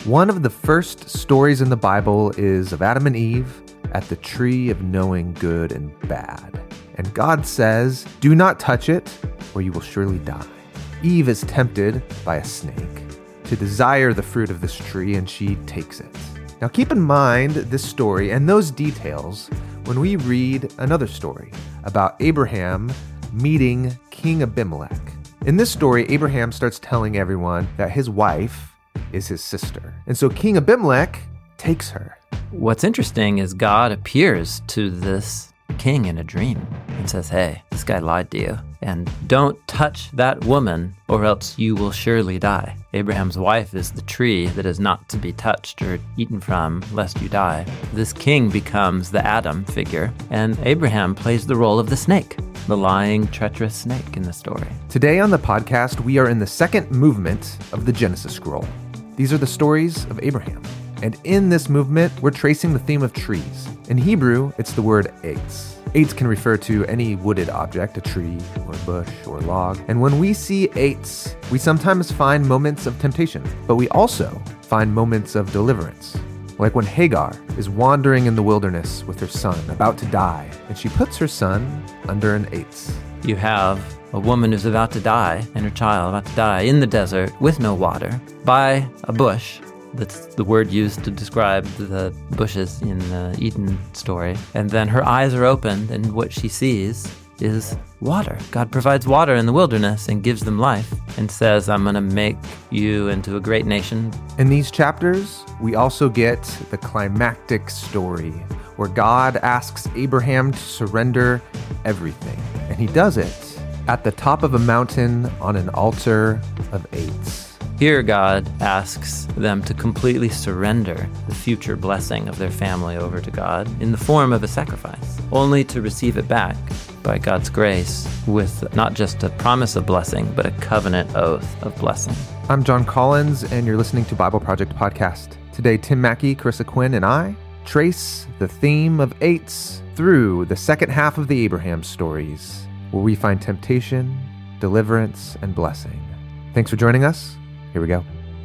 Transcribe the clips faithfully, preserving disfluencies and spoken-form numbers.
One of the first stories in the Bible is of Adam and Eve at the tree of knowing good and bad. And God says, "Do not touch it, or you will surely die." Eve is tempted by a snake to desire the fruit of this tree, and she takes it. Now keep in mind this story and those details when we read another story about Abraham meeting King Abimelech. In this story, Abraham starts telling everyone that his wife is his sister. And so King Abimelech takes her. What's interesting is God appears to this king in a dream and says, "Hey, this guy lied to you, and don't touch that woman or else you will surely die." Abraham's wife is the tree that is not to be touched or eaten from lest you die. This king becomes the Adam figure, and Abraham plays the role of the snake, the lying, treacherous snake in the story. Today on the podcast, we are in the second movement of the Genesis scroll. These are the stories of Abraham. And in this movement, we're tracing the theme of trees. In Hebrew, it's the word eitz. Eitz can refer to any wooded object, a tree or a bush or a log. And when we see eitz, we sometimes find moments of temptation, but we also find moments of deliverance. Like when Hagar is wandering in the wilderness with her son, about to die, and she puts her son under an eitz. You have a woman who's about to die, and her child about to die in the desert with no water, by a bush. That's the word used to describe the bushes in the Eden story. And then her eyes are opened, and what she sees is water. God provides water in the wilderness and gives them life and says, "I'm going to make you into a great nation." In these chapters, we also get the climactic story where God asks Abraham to surrender everything. And he does it at the top of a mountain on an altar of eitz. Here, God asks them to completely surrender the future blessing of their family over to God in the form of a sacrifice, only to receive it back by God's grace with not just a promise of blessing, but a covenant oath of blessing. I'm John Collins, and you're listening to Bible Project Podcast. Today, Tim Mackey, Carissa Quinn, and I trace the theme of eitz through the second half of the Abraham stories, where we find temptation, deliverance, and blessing. Thanks for joining us. Here we go.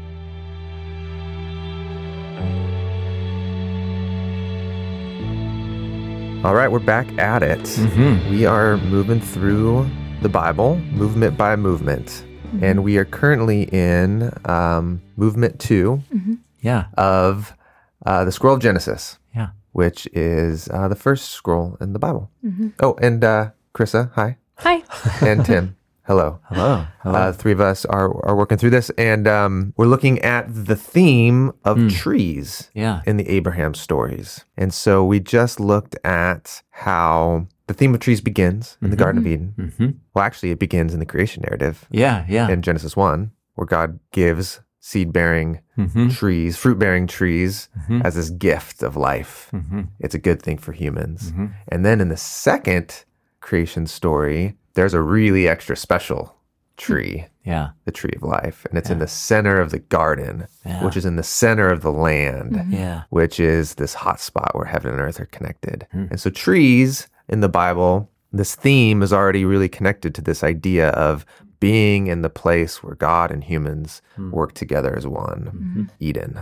All right, we're back at it. Mm-hmm. We are moving through the Bible, movement by movement. Mm-hmm. And we are currently in um, movement two mm-hmm. yeah. of uh, the scroll of Genesis, yeah. which is uh, the first scroll in the Bible. Mm-hmm. Oh, and uh, Carissa, hi. Hi. And Tim. Hello. Hello. Hello. Uh, three of us are, are working through this, and um, we're looking at the theme of mm. trees yeah. in the Abraham stories. And so we just looked at how the theme of trees begins in mm-hmm. the Garden of Eden. Mm-hmm. Well, actually, it begins in the creation narrative. Yeah, yeah. In Genesis one, where God gives seed-bearing mm-hmm. trees, fruit-bearing trees, mm-hmm. as this gift of life. Mm-hmm. It's a good thing for humans. Mm-hmm. And then in the second creation story, there's a really extra special tree, yeah, the tree of life. And it's yeah. in the center of the garden, yeah. which is in the center of the land, Mm-hmm. yeah. which is this hot spot where heaven and earth are connected. Mm. And so trees in the Bible, this theme is already really connected to this idea of being in the place where God and humans mm. work together as one, mm-hmm. Eden.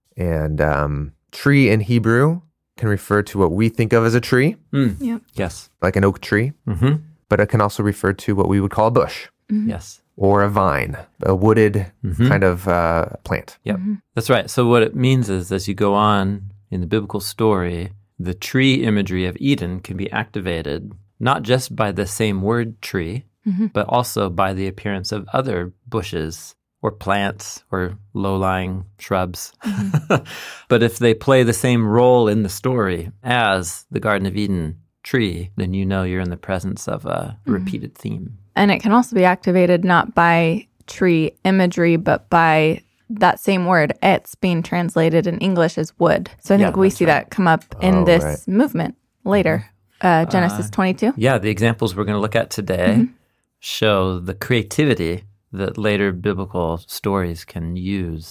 And um, tree in Hebrew can refer to what we think of as a tree, Mm. Yep. Yes. like an oak tree. Mm-hmm. But it can also refer to what we would call a bush Mm-hmm. Yes. or a vine, a wooded Mm-hmm. kind of uh, plant. Yep. Mm-hmm. That's right. So what it means is, as you go on in the biblical story, the tree imagery of Eden can be activated not just by the same word tree, Mm-hmm. but also by the appearance of other bushes or plants or low-lying shrubs. Mm-hmm. But if they play the same role in the story as the Garden of Eden tree, then you know you're in the presence of a Mm-hmm. repeated theme. And it can also be activated not by tree imagery, but by that same word, etz, being translated in English as wood. So I think Yeah, we that's see right. that come up in Oh, this right. movement later. Uh, Genesis Uh, twenty-two. Yeah, the examples we're going to look at today Mm-hmm. show the creativity that later biblical stories can use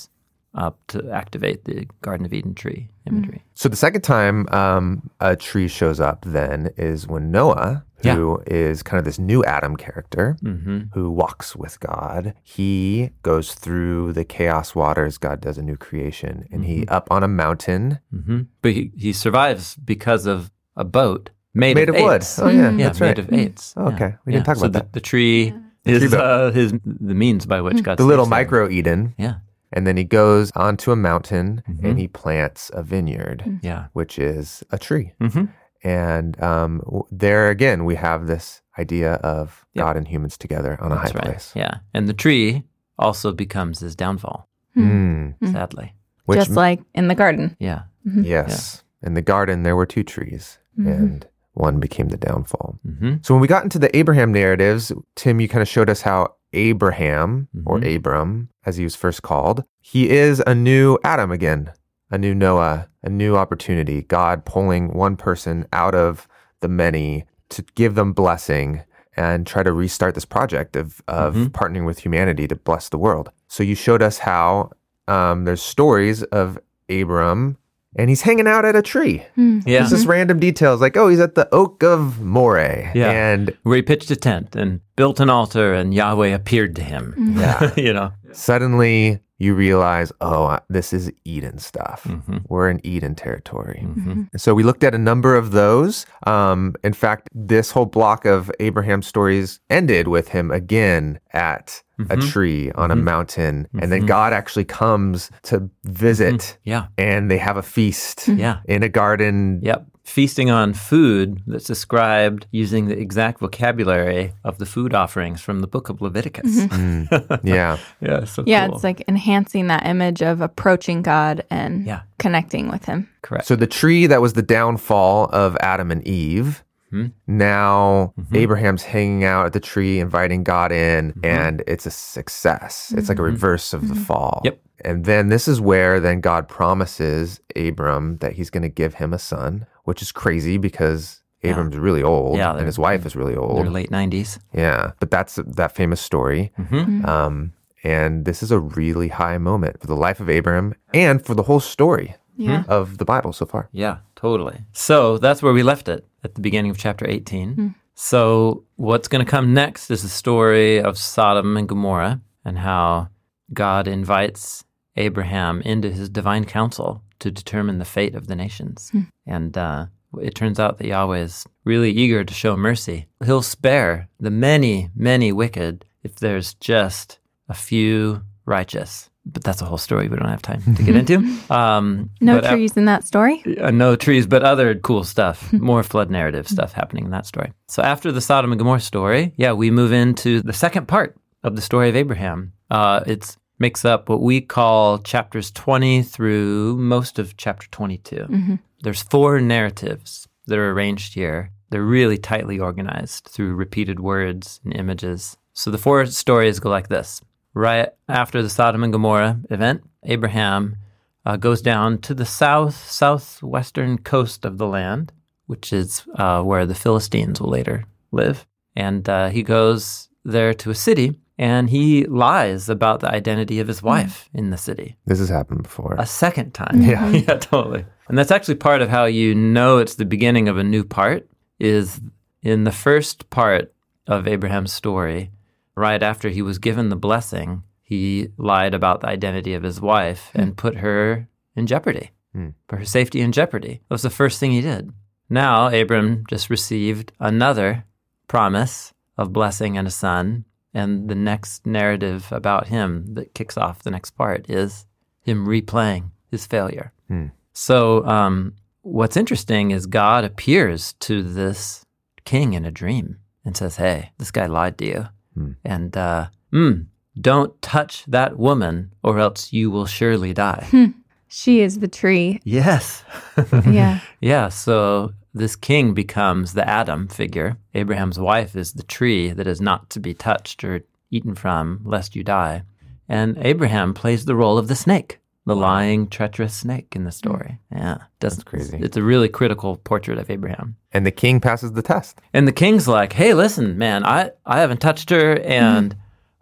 up to activate the Garden of Eden tree imagery. So the second time um, a tree shows up then is when Noah, who yeah. is kind of this new Adam character, mm-hmm. who walks with God, he goes through the chaos waters. God does a new creation, and mm-hmm. he up on a mountain. Mm-hmm. But he, he survives because of a boat made, made of, of wood. Aids. Oh yeah, yeah that's right. Made of aids. Oh, okay, yeah. we didn't yeah. talk about so that. The, the tree yeah. is uh, his the means by which God the little saves micro him. Eden. Yeah. And then he goes onto a mountain mm-hmm. and he plants a vineyard, mm-hmm. yeah. which is a tree. Mm-hmm. And um, there again, we have this idea of yep. God and humans together on a That's high right. place. Yeah. And the tree also becomes his downfall, mm. sadly. Which, Just like in the garden. Yeah. Mm-hmm. Yes. Yeah. In the garden, there were two trees, mm-hmm. and one became the downfall. Mm-hmm. So when we got into the Abraham narratives, Tim, you kind of showed us how Abraham, mm-hmm. or Abram, as he was first called, he is a new Adam again, a new Noah, a new opportunity. God pulling one person out of the many to give them blessing and try to restart this project of, of mm-hmm. partnering with humanity to bless the world. So you showed us how um, there's stories of Abram, and he's hanging out at a tree. Mm. Yeah. It's just random details like, oh, he's at the Oak of Moreh. Yeah. And where he pitched a tent and built an altar and Yahweh appeared to him. Mm. Yeah. you know. Suddenly you realize, oh, this is Eden stuff. Mm-hmm. We're in Eden territory. Mm-hmm. So we looked at a number of those. Um, in fact, this whole block of Abraham stories ended with him again at mm-hmm. a tree on mm-hmm. a mountain. Mm-hmm. And then God actually comes to visit. Mm-hmm. Yeah. And they have a feast yeah. in a garden. Yep. Feasting on food that's described using the exact vocabulary of the food offerings from the book of Leviticus. Mm-hmm. Mm, yeah. yeah, so Yeah, cool. it's like enhancing that image of approaching God and yeah. connecting with him. Correct. So the tree that was the downfall of Adam and Eve, mm-hmm. now mm-hmm. Abraham's hanging out at the tree, inviting God in, mm-hmm. and it's a success. Mm-hmm. It's like a reverse of mm-hmm. the fall. Yep. And then this is where then God promises Abram that he's going to give him a son, which is crazy because yeah. Abram's really old yeah, and his wife is really old. They're late nineties. Yeah, but that's that famous story. Mm-hmm. Mm-hmm. Um, and this is a really high moment for the life of Abram and for the whole story yeah. of the Bible so far. Yeah, totally. So that's where we left it at the beginning of chapter eighteen. Mm. So what's going to come next is the story of Sodom and Gomorrah and how God invites Abraham into his divine counsel to determine the fate of the nations. Hmm. And uh, it turns out that Yahweh is really eager to show mercy. He'll spare the many, many wicked if there's just a few righteous. But that's a whole story we don't have time to get into. Um, no but, trees uh, in that story? Uh, no trees, but other cool stuff, more flood narrative stuff happening in that story. So after the Sodom and Gomorrah story, yeah, we move into the second part of the story of Abraham. Uh, it's makes up what we call chapters twenty through most of chapter twenty-two. Mm-hmm. There's four narratives that are arranged here. They're really tightly organized through repeated words and images. So the four stories go like this. Right after the Sodom and Gomorrah event, Abraham uh, goes down to the south, southwestern coast of the land, which is uh, where the Philistines will later live. And uh, he goes there to a city, and he lies about the identity of his wife mm. in the city. This has happened before. A second time. Yeah. Yeah, totally. And that's actually part of how you know it's the beginning of a new part, is in the first part of Abraham's story, right after he was given the blessing, he lied about the identity of his wife mm. and put her in jeopardy, mm. put her safety in jeopardy. That was the first thing he did. Now, Abram just received another promise of blessing and a son. And the next narrative about him that kicks off the next part is him replaying his failure. Hmm. So um, what's interesting is God appears to this king in a dream and says, hey, this guy lied to you. Hmm. And uh, mm, don't touch that woman or else you will surely die. She is the tree. Yes. Yeah. Yeah, so this king becomes the Adam figure. Abraham's wife is the tree that is not to be touched or eaten from, lest you die. And Abraham plays the role of the snake, the wow. lying, treacherous snake in the story. Yeah. That's crazy. It's a really critical portrait of Abraham. And the king passes the test. And the king's like, hey, listen, man, I, I haven't touched her, and mm-hmm.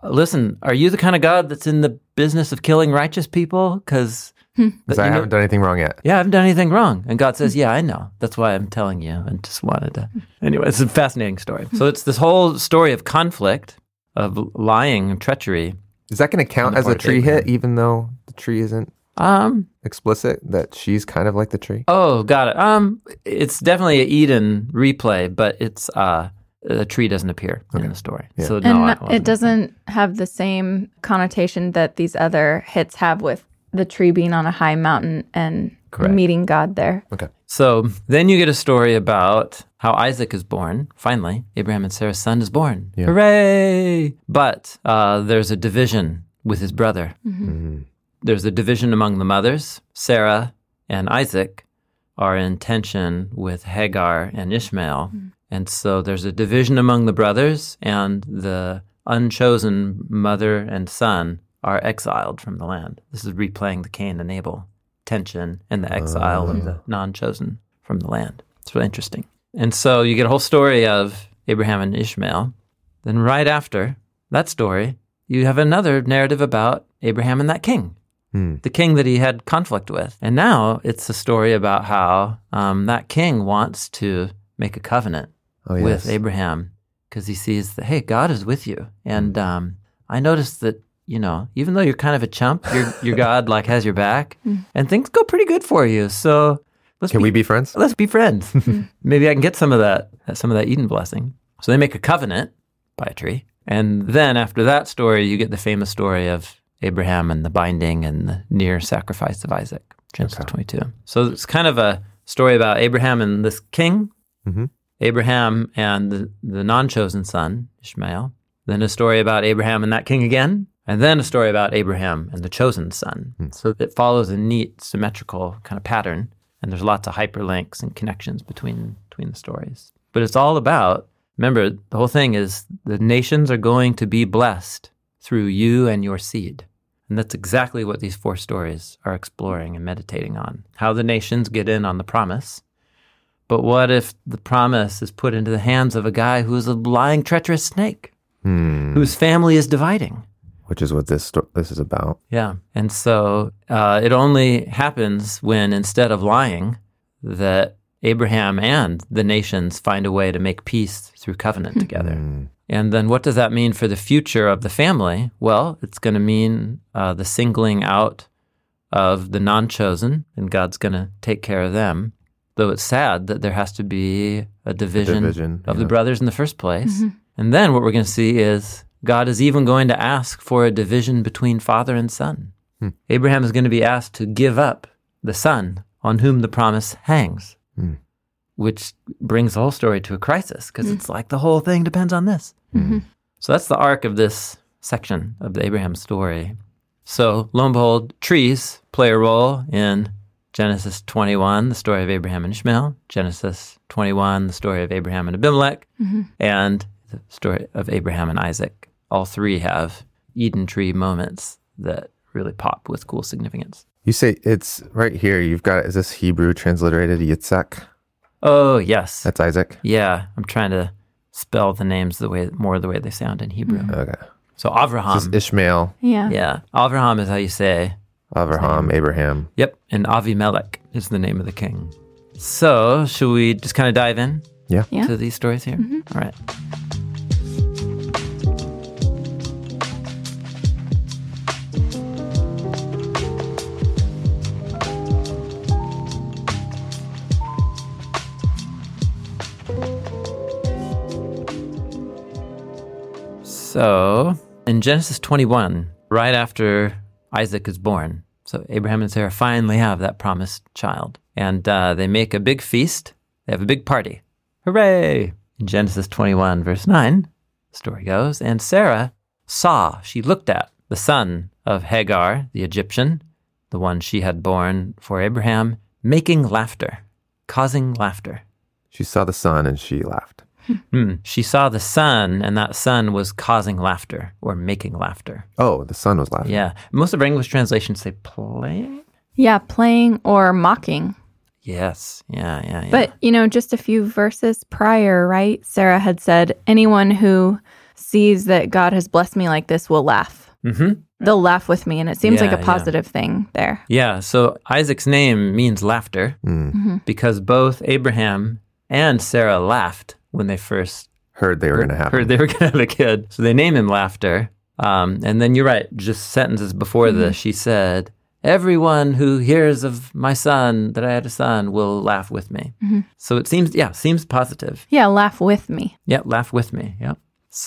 listen, are you the kind of God that's in the business of killing righteous people? Because Because I haven't done anything wrong yet. Yeah, I haven't done anything wrong. And God says, yeah, I know. That's why I'm telling you. And just wanted to. Anyway, it's a fascinating story. So it's this whole story of conflict, of lying and treachery. Is that going to count the as a part of tree Abraham. hit, even though the tree isn't Um. explicit, that she's kind of like the tree? Oh, got it. Um. It's definitely an Eden replay, but it's uh, the tree doesn't appear in the story. Yeah. So And no, I not- wasn't. it doesn't have the same connotation that these other hits have with the tree being on a high mountain and Correct. meeting God there. Okay. So then you get a story about how Isaac is born. Finally, Abraham and Sarah's son is born. Yeah. Hooray! But uh, there's a division with his brother. Mhm. There's a division among the mothers. Sarah and Isaac are in tension with Hagar and Ishmael. And so there's a division among the brothers, and the unchosen mother and son are exiled from the land. This is replaying the Cain and Abel tension and the exile of the non-chosen from the land. It's really interesting. And so you get a whole story of Abraham and Ishmael. Then right after that story, you have another narrative about Abraham and that king, Hmm. the king that he had conflict with. And now it's a story about how um, that king wants to make a covenant Oh, yes. with Abraham because he sees that, hey, God is with you. And um, I noticed that, you know, even though you're kind of a chump, your your God like has your back and things go pretty good for you. So let's Can be, we be friends? let's be friends. Maybe I can get some of that, some of that Eden blessing. So they make a covenant by a tree. And then after that story, you get the famous story of Abraham and the binding and the near sacrifice of Isaac, Genesis Okay. twenty-two. So it's kind of a story about Abraham and this king, Mhm. Abraham and the, the non-chosen son, Ishmael, then a story about Abraham and that king again, and then a story about Abraham and the chosen son. So it follows a neat symmetrical kind of pattern, and there's lots of hyperlinks and connections between between the stories. But it's all about, remember, the whole thing is the nations are going to be blessed through you and your seed. And that's exactly what these four stories are exploring and meditating on. How the nations get in on the promise. But what if the promise is put into the hands of a guy who's a lying, treacherous snake, Hmm. whose family is dividing? Which is what this sto- this is about. Yeah. And so uh, it only happens when, instead of lying, that Abraham and the nations find a way to make peace through covenant together. Hmm. And then what does that mean for the future of the family? Well, it's going to mean uh, the singling out of the non-chosen, and God's going to take care of them. Though it's sad that there has to be a division, division, of the yeah. brothers in the first place. And then what we're going to see is God is even going to ask for a division between father and son. Hmm. Abraham is going to be asked to give up the son on whom the promise hangs, Hmm. which brings the whole story to a crisis because it's like the whole thing depends on this. Mhm. So that's the arc of this section of the Abraham story. So lo and behold, trees play a role in Genesis twenty-one, the story of Abraham and Ishmael, Genesis twenty-one, the story of Abraham and Abimelech, and the story of Abraham and Isaac. All three have Eden tree moments that really pop with cool significance. You say it's right here. You've got, is this Hebrew transliterated Yitzhak? Oh, yes. That's Isaac? Yeah, I'm trying to spell the names the way more the way they sound in Hebrew. Okay. So This is Avraham. Ishmael, Yeah. Yeah, Avraham is how you say. Avraham, Abraham. Yep, and Avimelech is the name of the king. So, should we just kind of dive in Yeah. Yeah. to these stories here? All right. So, in Genesis twenty-one, right after Isaac is born, so Abraham and Sarah finally have that promised child. And uh, they make a big feast. They have a big party. Hooray! In Genesis twenty-one, verse nine, the story goes, and Sarah saw, she looked at the son of Hagar, the Egyptian, the one she had borne for Abraham, making laughter, causing laughter. She saw the sun and she laughed. Hmm. She saw the sun, and that sun was causing laughter or making laughter. Oh, the sun was laughing. Yeah. Most of our English translations say playing. Yeah, playing or mocking. Yes. Yeah, yeah, yeah. But, you know, just a few verses prior, right? Sarah had said, anyone who sees that God has blessed me like this will laugh. Mm-hmm. They'll laugh with me, and it seems Yeah, like a yeah. positive thing there. Yeah, so Isaac's name means laughter Mm. because both Abraham and Sarah laughed when they first Heard they were going to happen. heard they were going to have a kid. So they name him Laughter. Um, and then you're right, just sentences before Mm-hmm. this, she said, everyone who hears of my son, that I had a son, will laugh with me. Mm-hmm. So it seems, yeah, seems positive. Yeah, laugh with me. Yeah, laugh with me. Yep.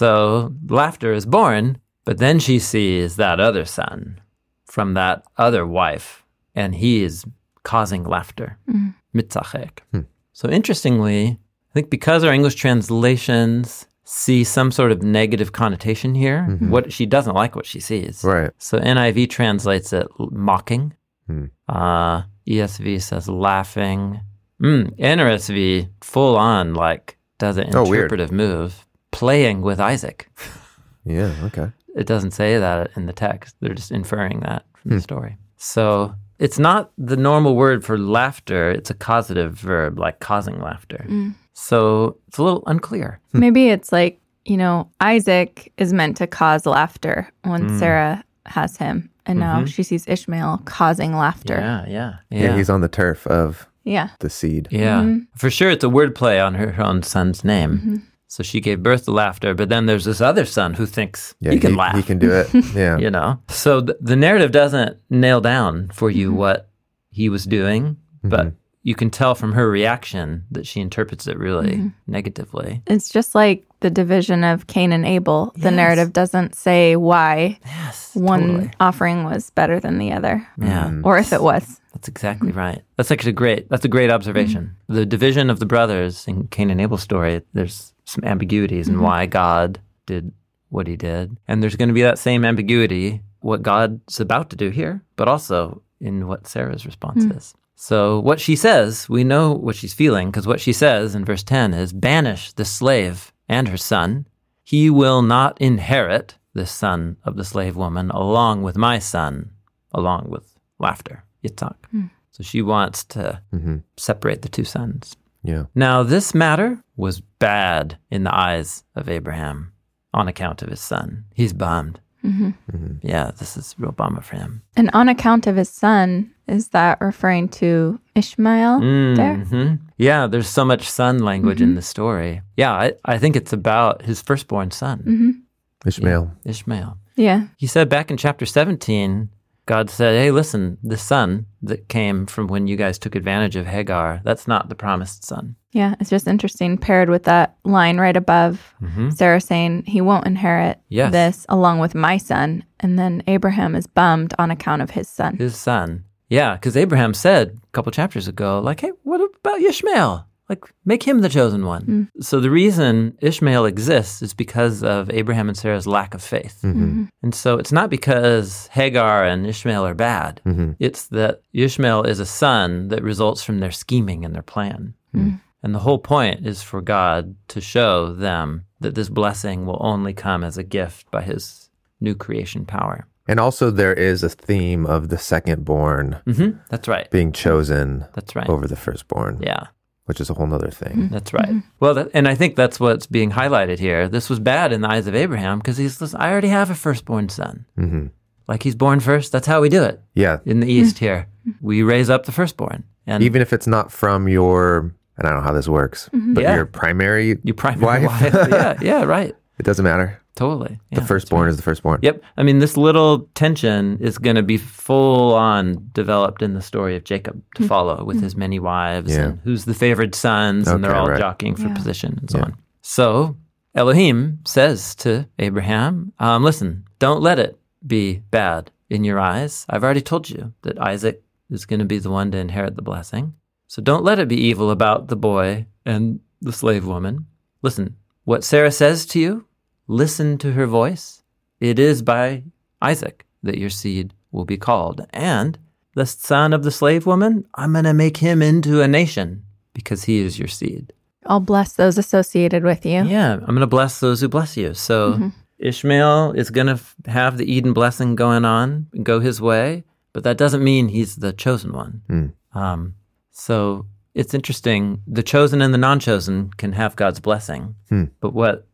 So Laughter is born, but then she sees that other son from that other wife, and he is causing laughter. Mm. Mitzachek. Hmm. So interestingly, I think because our English translations see some sort of negative connotation here, Mhm. what she doesn't like what she sees. Right. So N I V translates it l- mocking. Hmm. Uh, E S V says laughing. Mm, N R S V full on like does an Oh, weird. interpretive move, playing with Isaac. Yeah, okay. It doesn't say that in the text. They're just inferring that from Hmm. the story. So it's not the normal word for laughter. It's a causative verb, like causing laughter. Mm. So it's a little unclear. Maybe it's like, you know, Isaac is meant to cause laughter when Mm. Sarah has him. And now Mhm. she sees Ishmael causing laughter. Yeah, yeah, Yeah. yeah. he's on the turf of Yeah. the seed. Yeah. Mhm. For sure, it's a wordplay on her, her own son's name. Mhm. So she gave birth to laughter, but then there's this other son who thinks Yeah, he can laugh. He can do it. Yeah. You know? So th- the narrative doesn't nail down for you what he was doing, but Mhm. you can tell from her reaction that she interprets it really Mhm. negatively. It's just like the division of Cain and Abel. The Yes. narrative doesn't say why Yes. one totally. offering was better than the other, Yeah. Mm. or if it was. That's exactly right. That's actually great. That's a great observation. The division of the brothers in Cain and Abel's story, there's some ambiguities in why God did what he did. And there's going to be that same ambiguity, what God's about to do here, but also in what Sarah's response Mm. is. So what she says, we know what she's feeling, because what she says in verse ten is, banish the slave and her son. He will not inherit the son of the slave woman along with my son, along with laughter. Yitzhak. Mm. So she wants to Mhm. separate the two sons. Yeah. Now, this matter was bad in the eyes of Abraham on account of his son. He's bummed. hmm Mhm. Yeah, this is a real bummer for him. And on account of his son, is that referring to Ishmael there? Mhm. Yeah, there's so much son language in Mhm. the story. Yeah, I, I think it's about his firstborn son, hmm Ishmael. Ishmael. Yeah. He said back in chapter seventeen, God said, hey, listen, the son that came from when you guys took advantage of Hagar, that's not the promised son. Yeah. It's just interesting, paired with that line right above Mm-hmm. Sarah saying he won't inherit Yes. this along with my son. And then Abraham is bummed on account of his son. His son. Yeah, because Abraham said a couple chapters ago, like, hey, what about Ishmael? Like, make him the chosen one. Mm. So the reason Ishmael exists is because of Abraham and Sarah's lack of faith. Mhm. And so it's not because Hagar and Ishmael are bad. Mhm. It's that Ishmael is a son that results from their scheming and their plan. Mm. And the whole point is for God to show them that this blessing will only come as a gift by his new creation power. And also there is a theme of the second-born hmm That's right. being chosen That's right. over the firstborn, Yeah. which is a whole nother thing. That's right. Well, that, and I think that's what's being highlighted here. This was bad in the eyes of Abraham because he's, listen, I already have a firstborn son. hmm Like he's born first. That's how we do it Yeah. in the East here. We raise up the firstborn. And Even if it's not from your, and I don't know how this works, but Yeah. your primary you primary wife, wife. yeah, yeah, right. it doesn't matter. Totally. Yeah, The firstborn that's is the firstborn. right. Yep. I mean, this little tension is going to be full on developed in the story of Jacob to follow with his many wives Yeah. and who's the favored sons, and they're Okay, all right. jockeying for Yeah. position and so Yeah. on. So Elohim says to Abraham, um, listen, don't let it be bad in your eyes. I've already told you that Isaac is going to be the one to inherit the blessing. So don't let it be evil about the boy and the slave woman. Listen, what Sarah says to you, listen to her voice. It is by Isaac that your seed will be called. And the son of the slave woman, I'm going to make him into a nation because he is your seed. I'll bless those associated with you. Yeah, I'm going to bless those who bless you. So Mhm. Ishmael is going to f- have the Eden blessing going on and go his way, but that doesn't mean he's the chosen one. Mm. Um, so it's interesting. The chosen and the non-chosen can have God's blessing. Hmm. But what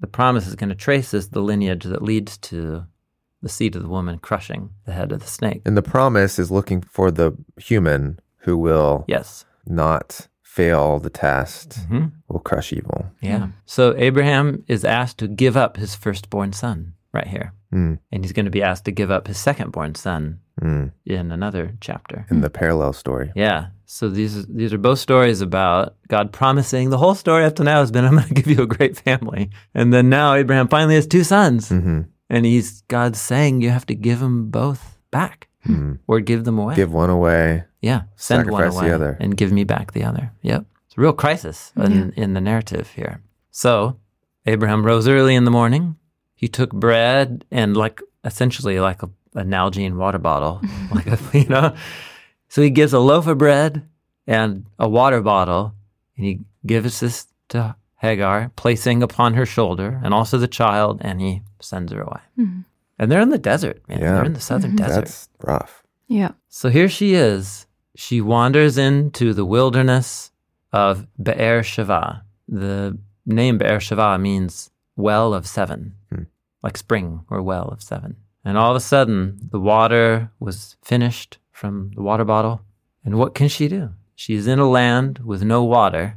the promise is going to trace as the lineage that leads to the seed of the woman crushing the head of the snake. And the promise is looking for the human who will Yes. not fail the test, hmm will crush evil. Yeah. So Abraham is asked to give up his firstborn son right here. Mm. And he's going to be asked to give up his secondborn son Mm. in another chapter. In the parallel story. Yeah. So these these are both stories about God promising. The whole story up to now has been, I'm going to give you a great family. And then now Abraham finally has two sons. Mm-hmm. And he's God's saying you have to give them both back Mm. or give them away. Give one away. yeah. Send one sacrifice the away other. and give me back the other. Yep. It's a real crisis in, in the narrative here. So Abraham rose early in the morning. He took bread and like essentially like a, a Nalgene water bottle, like a, you know. So he gives a loaf of bread and a water bottle, and he gives this to Hagar, placing upon her shoulder, and also the child, and he sends her away. Mhm. And they're in the desert, man. Yeah. They're in the southern desert. That's rough. Yeah. So here she is. She wanders into the wilderness of Be'er Sheva. The name Be'er Sheva means well of seven, Hmm. like spring or well of seven. And all of a sudden, the water was finished from the water bottle. And what can she do? She's in a land with no water.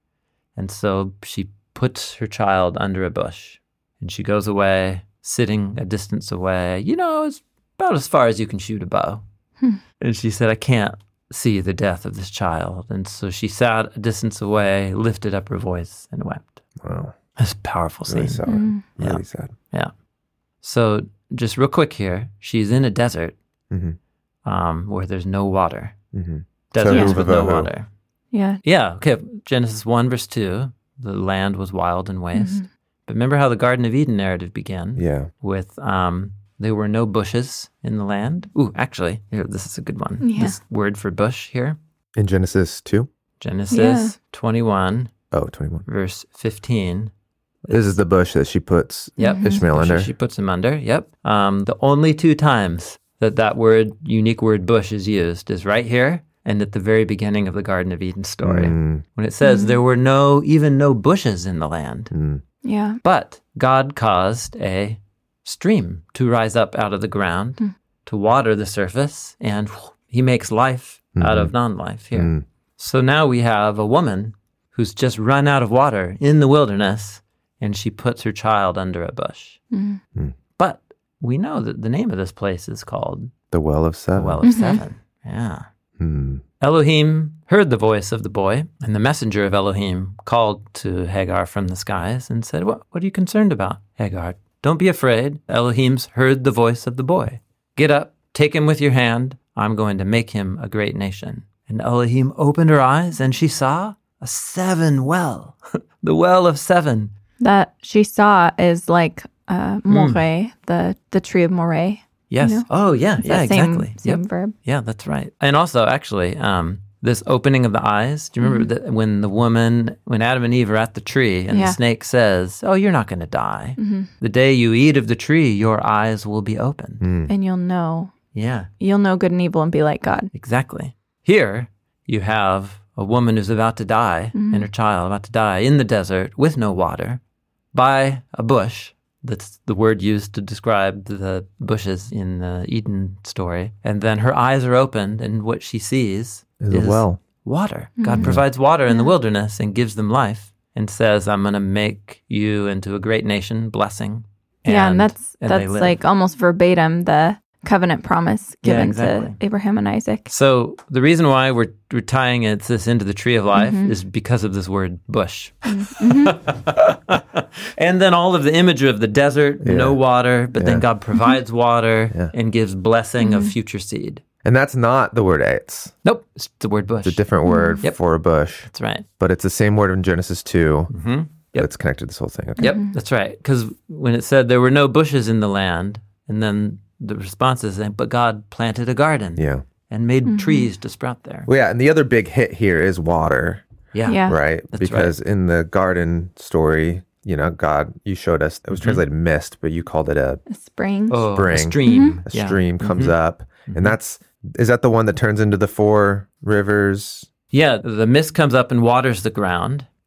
And so she puts her child under a bush. And she goes away, sitting a distance away. You know, it's about as far as you can shoot a bow. Hmm. And she said, I can't see the death of this child. And so she sat a distance away, lifted up her voice, and wept. Wow. It's a powerful Really scene. sad. Mm. Yeah. Really sad. Yeah. So just real quick here, she's in a desert Mm-hmm. um, where there's no water. Mm-hmm. Deserts Tohu with no vavohu. water. Yeah. Yeah, okay. Genesis one, verse two, the land was wild and waste. Mhm. But remember how the Garden of Eden narrative began? Yeah. With um, there were no bushes in the land. Ooh, actually, here, this is a good one. Yeah. This word for bush here, In Genesis two? Genesis Yeah. twenty-one, Oh, twenty-one. verse fifteen. This is the bush that she puts Yep. Mhm. Ishmael Bushes under. She puts him under. Yep. Um, the only two times that that word, unique word bush, is used is right here and at the very beginning of the Garden of Eden story. Mm, When it says Mhm. there were no, even no bushes in the land. mm. Yeah. But God caused a stream to rise up out of the ground Mm. to water the surface, and whew, he makes life out of non-life here. Mm. So now we have a woman who's just run out of water in the wilderness, and she puts her child under a bush. Mm. But we know that the name of this place is called The Well of the Seven. Well of Mhm. Seven. Yeah. Mm. Elohim heard the voice of the boy, and the messenger of Elohim called to Hagar from the skies and said, What, what are you concerned about, Hagar? Don't be afraid. Elohim's heard the voice of the boy. Get up, take him with your hand. I'm going to make him a great nation. And Elohim opened her eyes, and she saw a seven well, the well of seven. That she saw is like uh, Moreh, the, the tree of Moreh. Yes. You know? Oh, yeah. It's Yeah, that same, exactly. Same Yep. verb. Yeah, that's right. And also, actually, um, this opening of the eyes. Do you remember that when the woman, when Adam and Eve are at the tree, and Yeah. the snake says, "Oh, you're not going to die. hmm The day you eat of the tree, your eyes will be open." Mm. And you'll know, Yeah, you'll know good and evil and be like God. exactly. Here you have a woman who's about to die, Mhm. and her child about to die in the desert with no water, by a bush. That's the word used to describe the bushes in the Eden story. And then her eyes are opened, and what she sees Is a well. water. God Mhm. provides water in the Yeah. wilderness and gives them life and says, I'm going to make you into a great nation, blessing. yeah, and that's and they that's live. like almost verbatim the covenant promise Yeah, given exactly. to Abraham and Isaac. So the reason why we're, we're tying it, this into the tree of life Mhm. is because of this word bush. Mhm. And then all of the imagery of the desert, Yeah. no water, but then Yeah. God provides water Yeah. and gives blessing of Mhm. future seed. And that's not the word eitz. Nope, it's the word bush. It's a different word Yep. for a bush, That's right. but it's the same word in Genesis two hmm Yep. that's connected to this whole thing. Okay. Yep, that's right. Because when it said there were no bushes in the land, and then the response is, but God planted a garden Yeah. and made Mhm. trees to sprout there. Well, yeah. And the other big hit here is water, Yeah. Yeah. right? That's Because in the garden story, you know, God, you showed us, it was Mhm. translated mist, but you called it a, A spring. Oh, Spring. a stream. a Yeah. stream comes Mhm. up. And that's, is that the one that turns into the four rivers? Yeah, the mist comes up and waters the ground,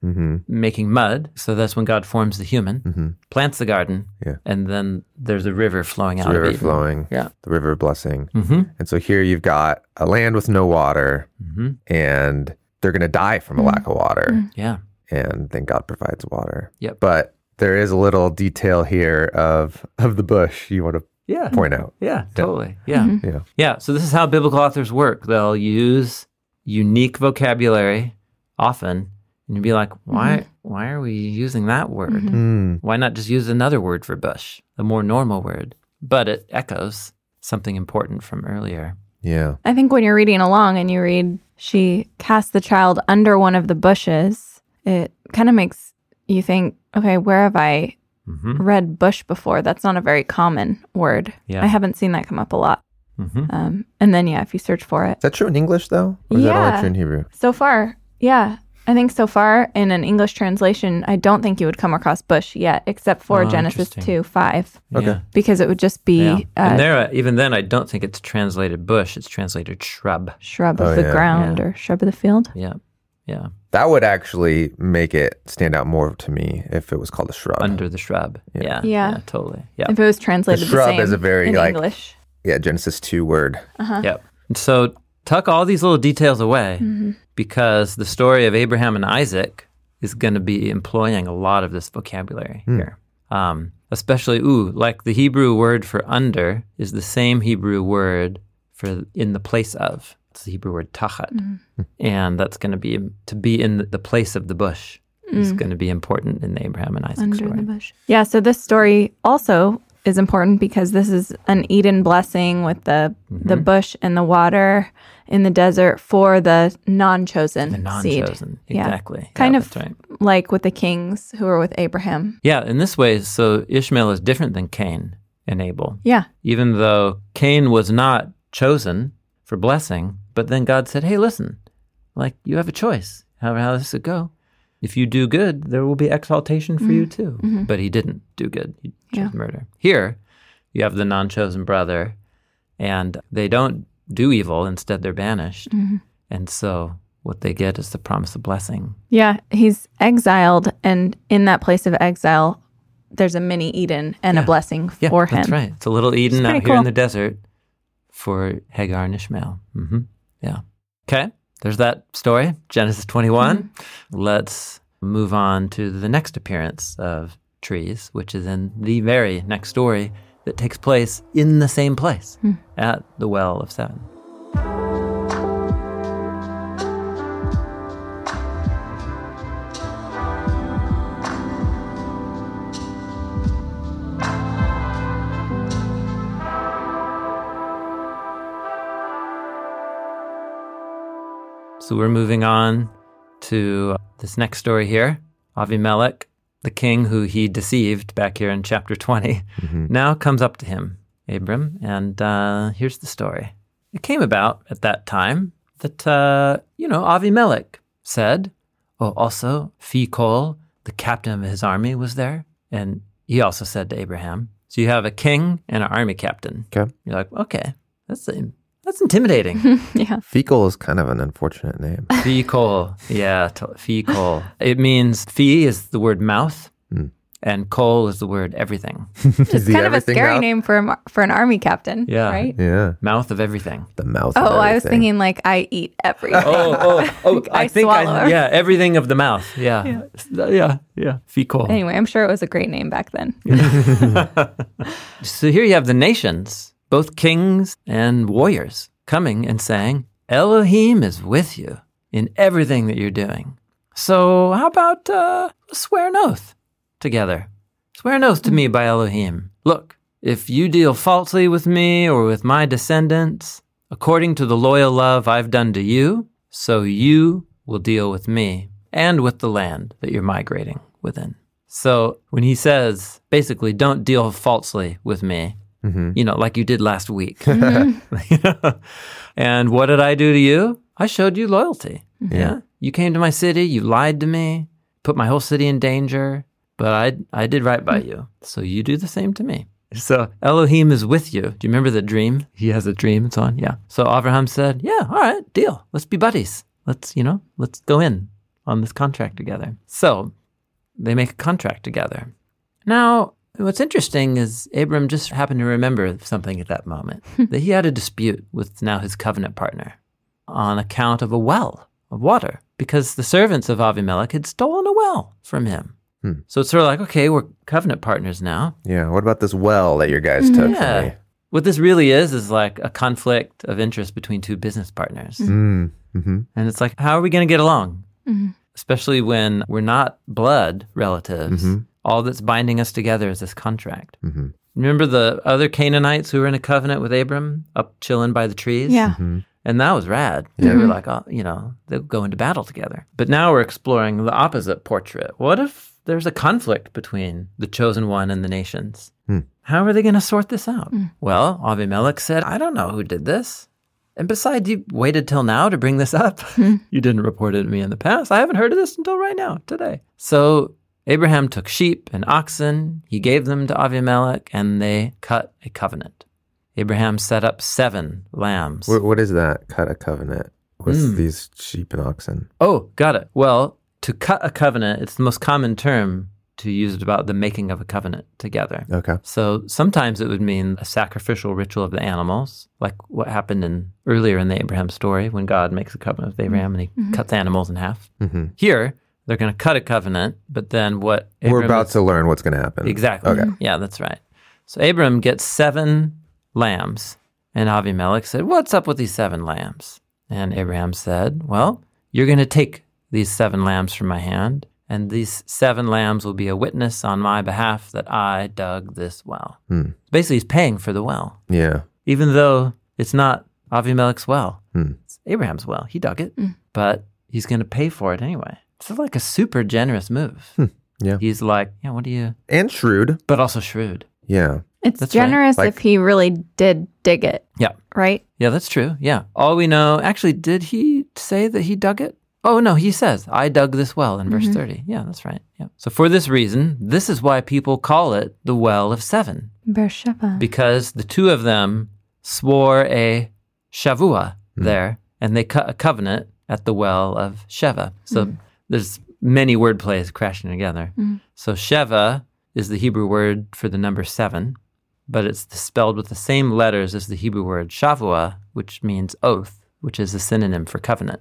Mm-hmm. making mud. So that's when God forms the human, Mm-hmm. plants the garden, Yeah. and then there's a river flowing It's out the of river Eden. flowing. Yeah. The river of blessing. Mm-hmm. And so here you've got a land with no water, Mm-hmm. and they're going to die from a lack of water. Yeah. And then God provides water. Yep. But there is a little detail here of of the bush you want to Yeah. point out. Yeah, totally. Yeah. Mhm. Yeah. Yeah. So this is how biblical authors work. They'll use unique vocabulary often, and you'd be like, why why are we using that word? Mm. Why not just use another word for bush, a more normal word? But it echoes something important from earlier. Yeah. I think when you're reading along and you read, she cast the child under one of the bushes, it kind of makes you think, okay, where have I Mm-hmm. read bush before? That's not a very common word. Yeah. I haven't seen that come up a lot. Mm-hmm. Um, and then, yeah, if you search for it. Is that true in English, though? Or is that only Yeah. true in Hebrew? So far, yeah. I think so far in an English translation, I don't think you would come across bush yet, except for Oh, Genesis interesting. two five, Okay. Yeah. because it would just be Yeah. uh, and there, even then, I don't think it's translated bush. It's translated shrub. shrub of Oh, the yeah. ground Yeah. or shrub of the field. Yeah. Yeah. That would actually make it stand out more to me if it was called a shrub. Under the shrub. Yeah. Yeah. Yeah. totally. Yeah. If it was translated the, shrub same is a very, in like- English. Yeah, Genesis two word. Yep. And so tuck all these little details away because the story of Abraham and Isaac is going to be employing a lot of this vocabulary here. Um, especially, ooh, like the Hebrew word for under is the same Hebrew word for in the place of. It's the Hebrew word tachat. And that's going to be, to be in the, the place of the bush is going to be important in the Abraham and Isaac Under story. the bush. Yeah, so this story also is important because this is an Eden blessing with the the bush and the water in the desert for the non-chosen The seed. non-chosen. Yeah. Exactly. Kind Yeah, of that's right. like with the kings who were with Abraham. Yeah, in this way, so Ishmael is different than Cain and Abel. Yeah. Even though Cain was not chosen for blessing, but then God said, hey, listen, like you have a choice. How, how does it go? If you do good, there will be exaltation for you too. But he didn't do good. He chose Yeah. murder. Here, you have the non-chosen brother, and they don't do evil. Instead, they're banished. And so what they get is the promise of blessing. Yeah, he's exiled, and in that place of exile, there's a mini Eden and Yeah. a blessing Yeah, for him. that's right. It's a little Eden It's out pretty here in cool. the desert for Hagar and Ishmael. hmm Yeah. Okay, there's that story, Genesis twenty-one. Mm-hmm. Let's move on to the next appearance of trees, which is in the very next story that takes place in the same place Hmm. at the Well of Seven. So we're moving on to this next story here. Avimelech, the king who he deceived back here in chapter twenty, now comes up to him, Abram, and uh, here's the story. It came about at that time that, uh, you know, Avimelech said, oh, also, Phicol, the captain of his army, was there. And he also said to Abraham, so you have a king and an army captain. Okay. You're like, okay, that's that's intimidating. Yeah. Fecal is kind of an unfortunate name. Fecal, yeah, to- fecal. It means fee is the word mouth, Mm. and kol is the word everything. It's kind of a scary name for a, mar- for an army captain, Yeah. right? Yeah. Mouth of everything. The mouth. Oh, of I was everything. thinking like I eat everything. Oh, oh, oh! I, I think swallow. I, yeah, everything of the mouth. Yeah, yeah, yeah. yeah. Fecal. Anyway, I'm sure it was a great name back then. So here you have the nations, both kings and warriors, coming and saying, Elohim is with you in everything that you're doing. So how about uh, swear an oath together? Swear an oath to me by Elohim. Look, if you deal falsely with me or with my descendants, according to the loyal love I've done to you, so you will deal with me and with the land that you're migrating within. So when he says, basically, don't deal falsely with me, Mhm. you know, like you did last week. And what did I do to you? I showed you loyalty. Yeah. You came to my city, you lied to me, put my whole city in danger, but I I did right by you. So you do the same to me. So Elohim is with you. Do you remember the dream? He has a dream and so on. Yeah. So Abraham said, yeah, all right, deal. Let's be buddies. Let's, you know, let's go in on this contract together. So they make a contract together. Now, what's interesting is Abram just happened to remember something at that moment, that he had a dispute with now his covenant partner on account of a well of water, because the servants of Avimelech had stolen a well from him. Hmm. So it's sort of like, okay, we're covenant partners now. Yeah, what about this well that your guys took yeah. from me? What this really is is like a conflict of interest between two business partners. Mm. Mm-hmm. And it's like, how are we going to get along? Mm-hmm. Especially when we're not blood relatives. Mm-hmm. All that's binding us together is this contract. Mm-hmm. Remember the other Canaanites who were in a covenant with Abram up chilling by the trees? Yeah. Mm-hmm. And that was rad. Yeah. They were like, oh, you know, they'll go into battle together. But now we're exploring the opposite portrait. What if there's a conflict between the chosen one and the nations? Hmm. How are they going to sort this out? Mm. Well, Avimelech said, I don't know who did this. And besides, you waited till now to bring this up. Hmm. You didn't report it to me in the past. I haven't heard of this until right now, today. So Abraham took sheep and oxen. He gave them to Avimelech, and they cut a covenant. Abraham set up seven lambs. What, what is that? Cut a covenant with Mm. these sheep and oxen. Oh, got it. Well, to cut a covenant, it's the most common term to use about the making of a covenant together. Okay. So sometimes it would mean a sacrificial ritual of the animals, like what happened in earlier in the Abraham story when God makes a covenant with Abraham and he Mm-hmm. cuts animals in half. Mm-hmm. Here, they're going to cut a covenant, but then what Abram We're about is- to learn what's going to happen. Exactly. Okay. Yeah, that's right. So Abram gets seven lambs, and Avimelech said, what's up with these seven lambs? And Abraham said, well, you're going to take these seven lambs from my hand, and these seven lambs will be a witness on my behalf that I dug this well. Hmm. Basically, he's paying for the well, Yeah. even though it's not Avimelech's well. Hmm. It's Abraham's well. He dug it, Mm. but he's going to pay for it anyway. It's like a super generous move. Hmm. Yeah. He's like, yeah, what do you... And shrewd. But also shrewd. Yeah. It's That's right. generous Like- if he really did dig it, Yeah. right? Yeah, that's true. Yeah. All we know, actually, did he say that he dug it? Oh, no, he says, I dug this well in verse Mhm. thirty. Yeah, that's right. Yeah. So for this reason, this is why people call it the Well of Seven, Beersheba. because the two of them swore a shavua Mm. there, and they cut a covenant at the Well of Sheva. So there's many word plays crashing together. Mm. So Sheva is the Hebrew word for the number seven, but it's spelled with the same letters as the Hebrew word shavua, which means oath, which is a synonym for covenant.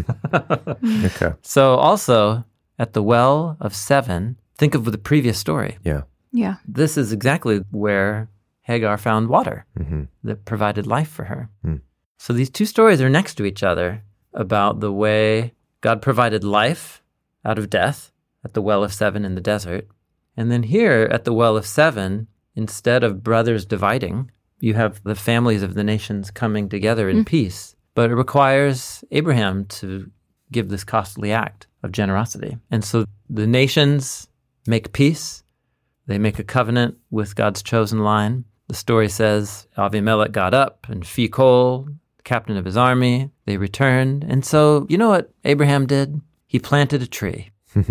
Okay. So also at the Well of Seven, think of the previous story. Yeah. yeah. This is exactly where Hagar found water Mm-hmm. that provided life for her. Hmm. So these two stories are next to each other about the way God provided life out of death at the Well of Seven in the desert. And then here at the Well of Seven, instead of brothers dividing, you have the families of the nations coming together in Mm. peace. But it requires Abraham to give this costly act of generosity. And so the nations make peace. They make a covenant with God's chosen line. The story says Avimelech got up, and Phicol, the captain of his army, they returned. And so, you know what Abraham did? He planted a tree,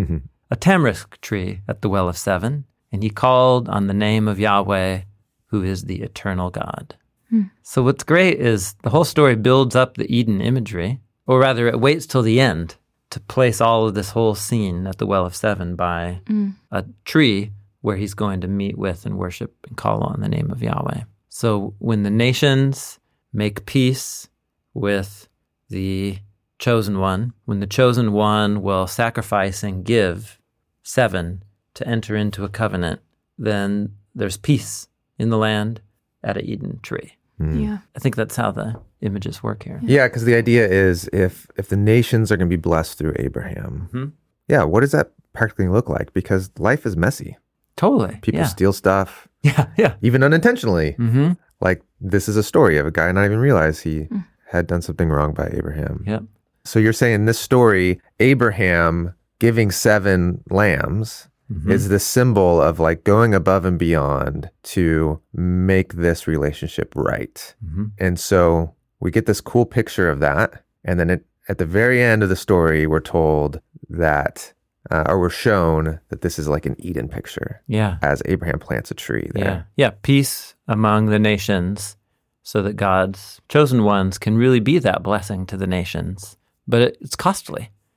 a tamarisk tree at the Well of Seven, and he called on the name of Yahweh, who is the eternal God. Hmm. So what's great is the whole story builds up the Eden imagery, or rather it waits till the end to place all of this whole scene at the Well of Seven by Mm. a tree where he's going to meet with and worship and call on the name of Yahweh. So when the nations make peace with the chosen one, when the chosen one will sacrifice and give seven to enter into a covenant, then there's peace in the land at an Eden tree. Mm. Yeah. I think that's how the images work here. Yeah, because the idea is if if the nations are going to be blessed through Abraham, Mhm. yeah, what does that practically look like? Because life is messy. Totally. People yeah. steal stuff, Yeah, yeah. even unintentionally. Mm-hmm. Like this is a story of a guy not even realize he Mm. had done something wrong by Abraham. Yep. So you're saying this story, Abraham giving seven lambs, Mhm. is the symbol of like going above and beyond to make this relationship right. Mhm. And so we get this cool picture of that. And then it, at the very end of the story, we're told that, uh, or we're shown that this is like an Eden picture Yeah. as Abraham plants a tree there. Yeah. Yeah. Peace among the nations so that God's chosen ones can really be that blessing to the nations. But it, it's costly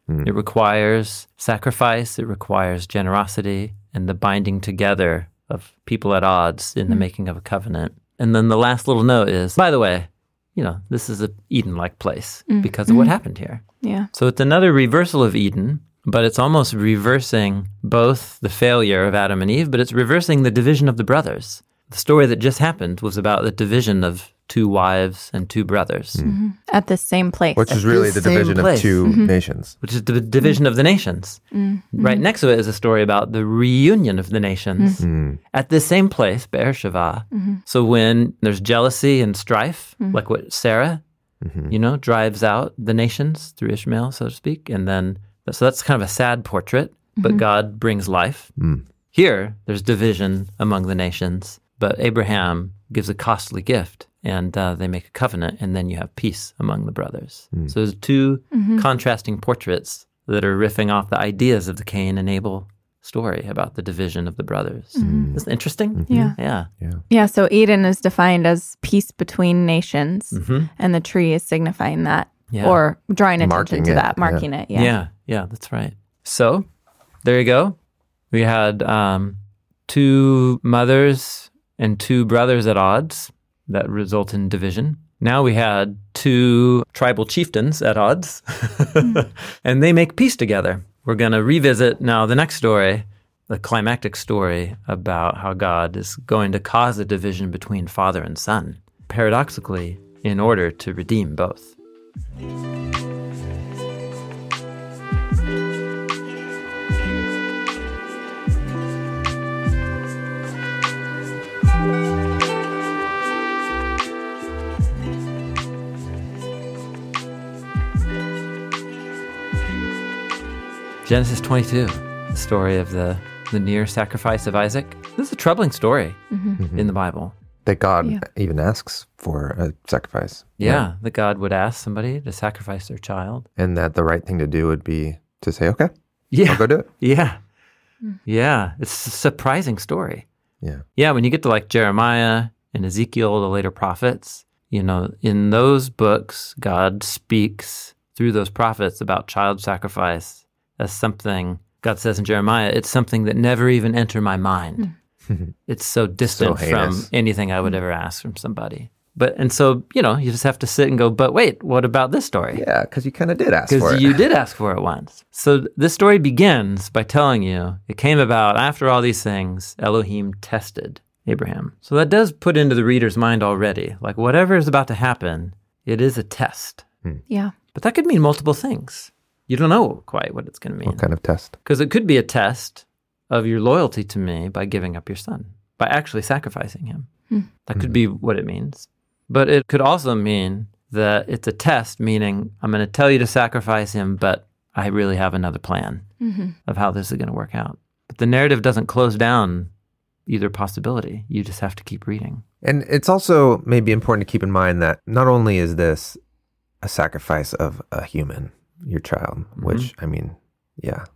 Mm. It requires sacrifice, it requires generosity, and the binding together of people at odds in the mm. making of a covenant. And then the last little note is, by the way, you know, this is an Eden-like place mm. because of mm. what happened here. Yeah. So it's another reversal of Eden, but it's almost reversing both the failure of Adam and Eve, but it's reversing the division of the brothers. The story that just happened was about the division of two wives and two brothers. Mm. Mm-hmm. At the same place. Which is really the, the division place. of two mm-hmm. nations. Which is the division mm. of the nations. Mm-hmm. Right next to it is a story about the reunion of the nations mm-hmm. at the same place, Beersheba. Mm-hmm. So when there's jealousy and strife, mm-hmm. like what Sarah, mm-hmm. you know, drives out the nations through Ishmael, so to speak, and then, so that's kind of a sad portrait, but mm-hmm. God brings life. Mm. Here, there's division among the nations, but Abraham gives a costly gift. And uh, they make a covenant, and then you have peace among the brothers. Mm. So there's two mm-hmm. contrasting portraits that are riffing off the ideas of the Cain and Abel story about the division of the brothers. Mm-hmm. Isn't it interesting? Mm-hmm. Yeah. yeah. Yeah. Yeah. So Eden is defined as peace between nations, mm-hmm. and the tree is signifying that, yeah. or drawing attention marking to it. that, marking yeah. it. Yeah. Yeah. Yeah. That's right. So there you go. We had um, two mothers and two brothers at odds. That result in division. Now we had two tribal chieftains at odds, mm. and they make peace together. We're going to revisit now the next story, the climactic story about how God is going to cause a division between father and son, paradoxically, in order to redeem both. Genesis twenty-two, the story of the, the near sacrifice of Isaac. This is a troubling story mm-hmm. Mm-hmm. in the Bible. That God yeah. even asks for a sacrifice. Yeah, yeah, that God would ask somebody to sacrifice their child. And that the right thing to do would be to say, okay, yeah. I'll go do it. Yeah, yeah, it's a surprising story. Yeah. Yeah, when you get to like Jeremiah and Ezekiel, the later prophets, you know, in those books, God speaks through those prophets about child sacrifice as something, God says in Jeremiah, it's something that never even entered my mind. Mm. It's so distant so from anything I would ever ask from somebody. But, and so, you know, you just have to sit and go, but wait, what about this story? Yeah, because you kind of did ask for it. Because you did ask for it once. So this story begins by telling you, it came about after all these things, Elohim tested Abraham. So that does put into the reader's mind already, like whatever is about to happen, it is a test. Hmm. Yeah. But that could mean multiple things. You don't know quite what it's going to mean. What kind of test? Because it could be a test of your loyalty to me by giving up your son, by actually sacrificing him. Hmm. That could mm-hmm. be what it means. But it could also mean that it's a test, meaning I'm going to tell you to sacrifice him, but I really have another plan mm-hmm. of how this is going to work out. But the narrative doesn't close down either possibility. You just have to keep reading. And it's also maybe important to keep in mind that not only is this a sacrifice of a human, your child, mm-hmm. which, I mean, yeah,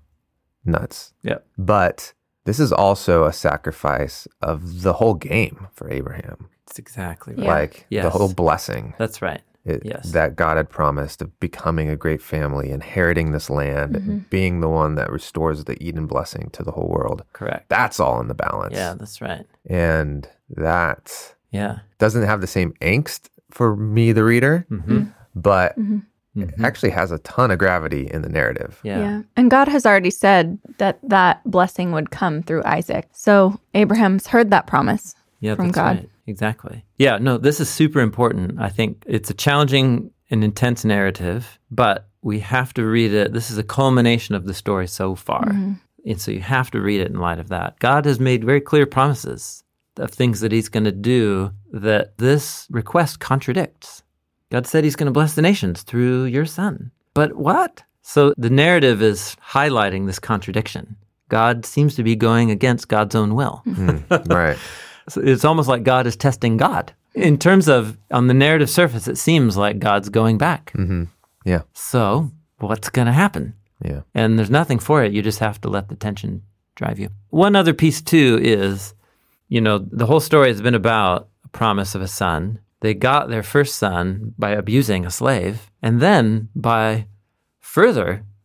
nuts. Yeah. But this is also a sacrifice of the whole game for Abraham. That's exactly right. Like yes. the whole blessing. That's right. It, yes. That God had promised of becoming a great family, inheriting this land, mm-hmm. and being the one that restores the Eden blessing to the whole world. Correct. That's all in the balance. Yeah, that's right. And that yeah. doesn't have the same angst for me, the reader, mm-hmm. but mm-hmm. it mm-hmm. actually has a ton of gravity in the narrative. Yeah. yeah. And God has already said that that blessing would come through Isaac. So Abraham's heard that promise yeah, from that's God. Right. Exactly. Yeah, no, this is super important. I think it's a challenging and intense narrative, but we have to read it. This is a culmination of the story so far. Mm-hmm. And so you have to read it in light of that. God has made very clear promises of things that he's going to do that this request contradicts. God said he's going to bless the nations through your son. But what? So the narrative is highlighting this contradiction. God seems to be going against God's own will. Mm, right. So it's almost like God is testing God. In terms of, on the narrative surface, it seems like God's going back. Mm-hmm. Yeah. So what's going to happen? Yeah. And there's nothing for it. You just have to let the tension drive you. One other piece, too, is, you know, the whole story has been about a promise of a son. They got their first son by abusing a slave, and then by further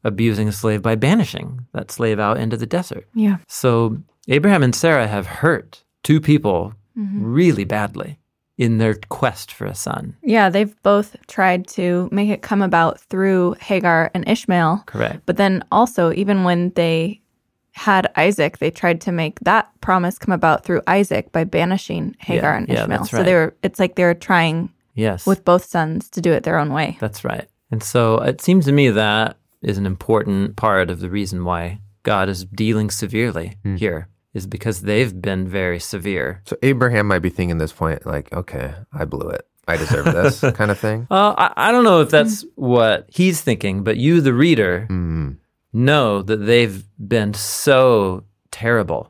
abusing a slave by banishing that slave out into the desert. Yeah. So Abraham and Sarah have hurt two people really badly in their quest for a son. Yeah, they've both tried to make it come about through Hagar and Ishmael. Correct. But then also, even when they had Isaac, they tried to make that promise come about through Isaac by banishing Hagar Yeah, and yeah, Ishmael. that's So right. they were it's like they were trying Yes. with both sons to do it their own way. That's right. And so it seems to me that is an important part of the reason why God is dealing severely here, is because they've been very severe. So Abraham might be thinking at this point, like, okay, I blew it. I deserve this kind of thing. Uh, I, I don't know if that's what he's thinking, but you, the reader, Mm. know that they've been so terrible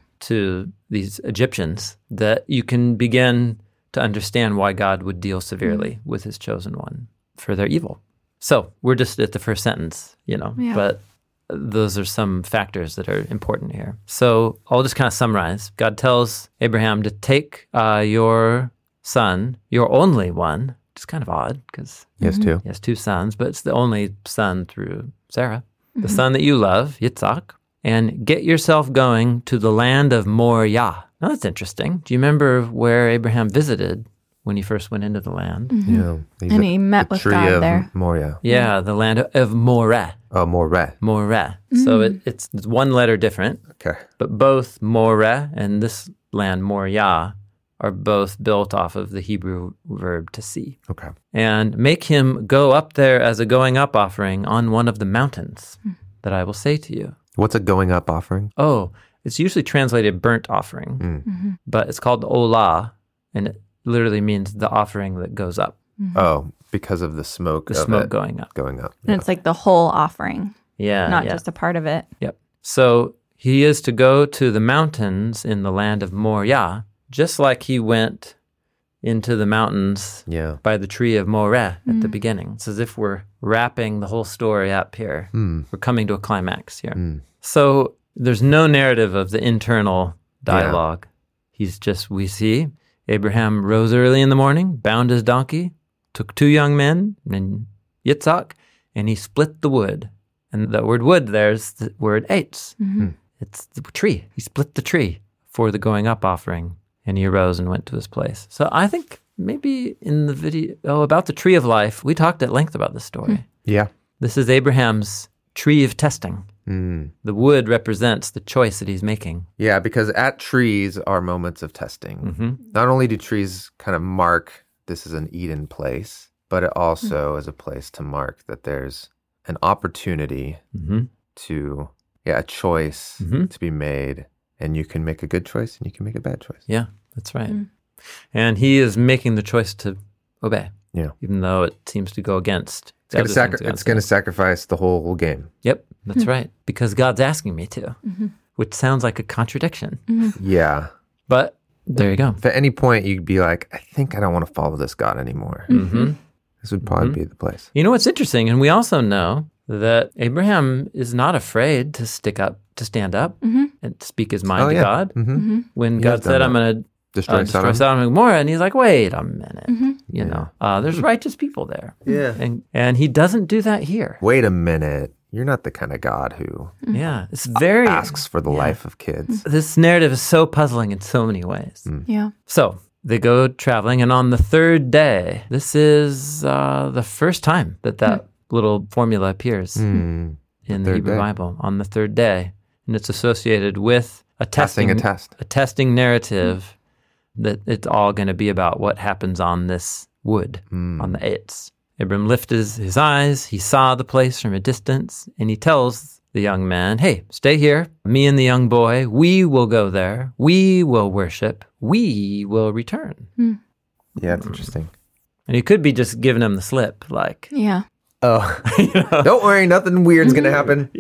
to these Egyptians that you can begin to understand why God would deal severely with his chosen one for their evil. So we're just at the first sentence, you know, Yeah. but those are some factors that are important here. So I'll just kind of summarize. God tells Abraham to take uh, your son, your only one, which is kind of odd because Yes, too. he has two sons, but it's the only son through Sarah, the son that you love, Yitzhak, and get yourself going to the land of Moriah. Now that's interesting. Do you remember where Abraham visited when he first went into the land? Yeah. He's And at he met the with tree God of there. Moria. Yeah, the land of Moreh. Oh, Moreh. Moreh. So it, it's, it's one letter different, Okay. but both Moreh and this land, Moriah, are both built off of the Hebrew verb to see. Okay. And make him go up there as a going up offering on one of the mountains that I will say to you. What's a going up offering? Oh, it's usually translated burnt offering, but it's called olah, and it literally means the offering that goes up, Oh, because of the smoke the of smoke it going up. going up. And it's like the whole offering, Yeah, not yeah. just a part of it. Yep. So he is to go to the mountains in the land of Moriah, just like he went into the mountains Yeah. by the tree of Moreh at the beginning. It's as if we're wrapping the whole story up here. Mm. We're coming to a climax here. Mm. So there's no narrative of the internal dialogue. He's just, we see Abraham rose early in the morning, bound his donkey, took two young men and Yitzhak, and he split the wood. And the word wood, there's the word eitz. It's the tree. He split the tree for the going up offering, and he arose and went to his place. So I think maybe in the video oh, about the tree of life, we talked at length about this story. Yeah. This is Abraham's tree of testing. Mm. The wood represents the choice that he's making. Yeah, because at trees are moments of testing. hmm Not only do trees kind of mark this is an Eden place, but it also is a place to mark that there's an opportunity hmm to, yeah, a choice Mhm. to be made. And you can make a good choice and you can make a bad choice. Yeah, that's right. And he is making the choice to obey, Yeah. even though it seems to go against. It's going other to things sacri- God it's going to says. sacrifice the whole game. Yep, that's right. Because God's asking me to, which sounds like a contradiction. Yeah. But there you go. If at any point you'd be like, I think I don't want to follow this God anymore, hmm this would probably be the place. You know what's interesting, and we also know that Abraham is not afraid to stick up, to stand up, and speak his mind Oh, to yeah. God. Mm-hmm. When He God has done said, that. "I'm going to Destroy uh, destroy Sodom. Sodom and Gomorrah," and he's like, "Wait a minute, you know, uh, there's righteous people there." Yeah. And and he doesn't do that here. Wait a minute. You're not the kind of God who Yeah, it's very asks for the life of kids. This narrative is so puzzling in so many ways. Yeah. So they go traveling, and on the third day, this is uh, the first time that that little formula appears Mm. in the third Hebrew day. Bible. On the third day, and it's associated with a Passing testing a test. a testing narrative that it's all going to be about what happens on this wood, Mm. on the eitz. Abram lifted his, his eyes, he saw the place from a distance, and he tells the young man, hey, stay here, me and the young boy, we will go there, we will worship, we will return. Yeah, it's interesting. And he could be just giving him the slip, like, Yeah. Oh, don't worry, nothing weird's going to happen.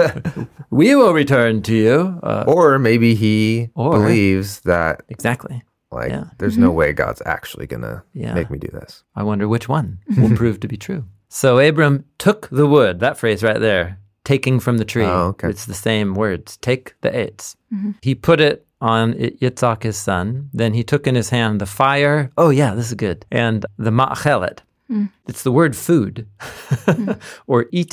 we will return to you. Uh, Or maybe he Or- believes that, exactly. like, Yeah. there's no way God's actually going to Yeah. make me do this. I wonder which one will prove to be true. So Abram took the wood, that phrase right there, taking from the tree. Oh, okay. It's the same words, take the eitz. He put it on I- Yitzhak, his son. Then he took in his hand the fire. Oh, yeah, this is good. And the ma'achelet. It's the word food or eating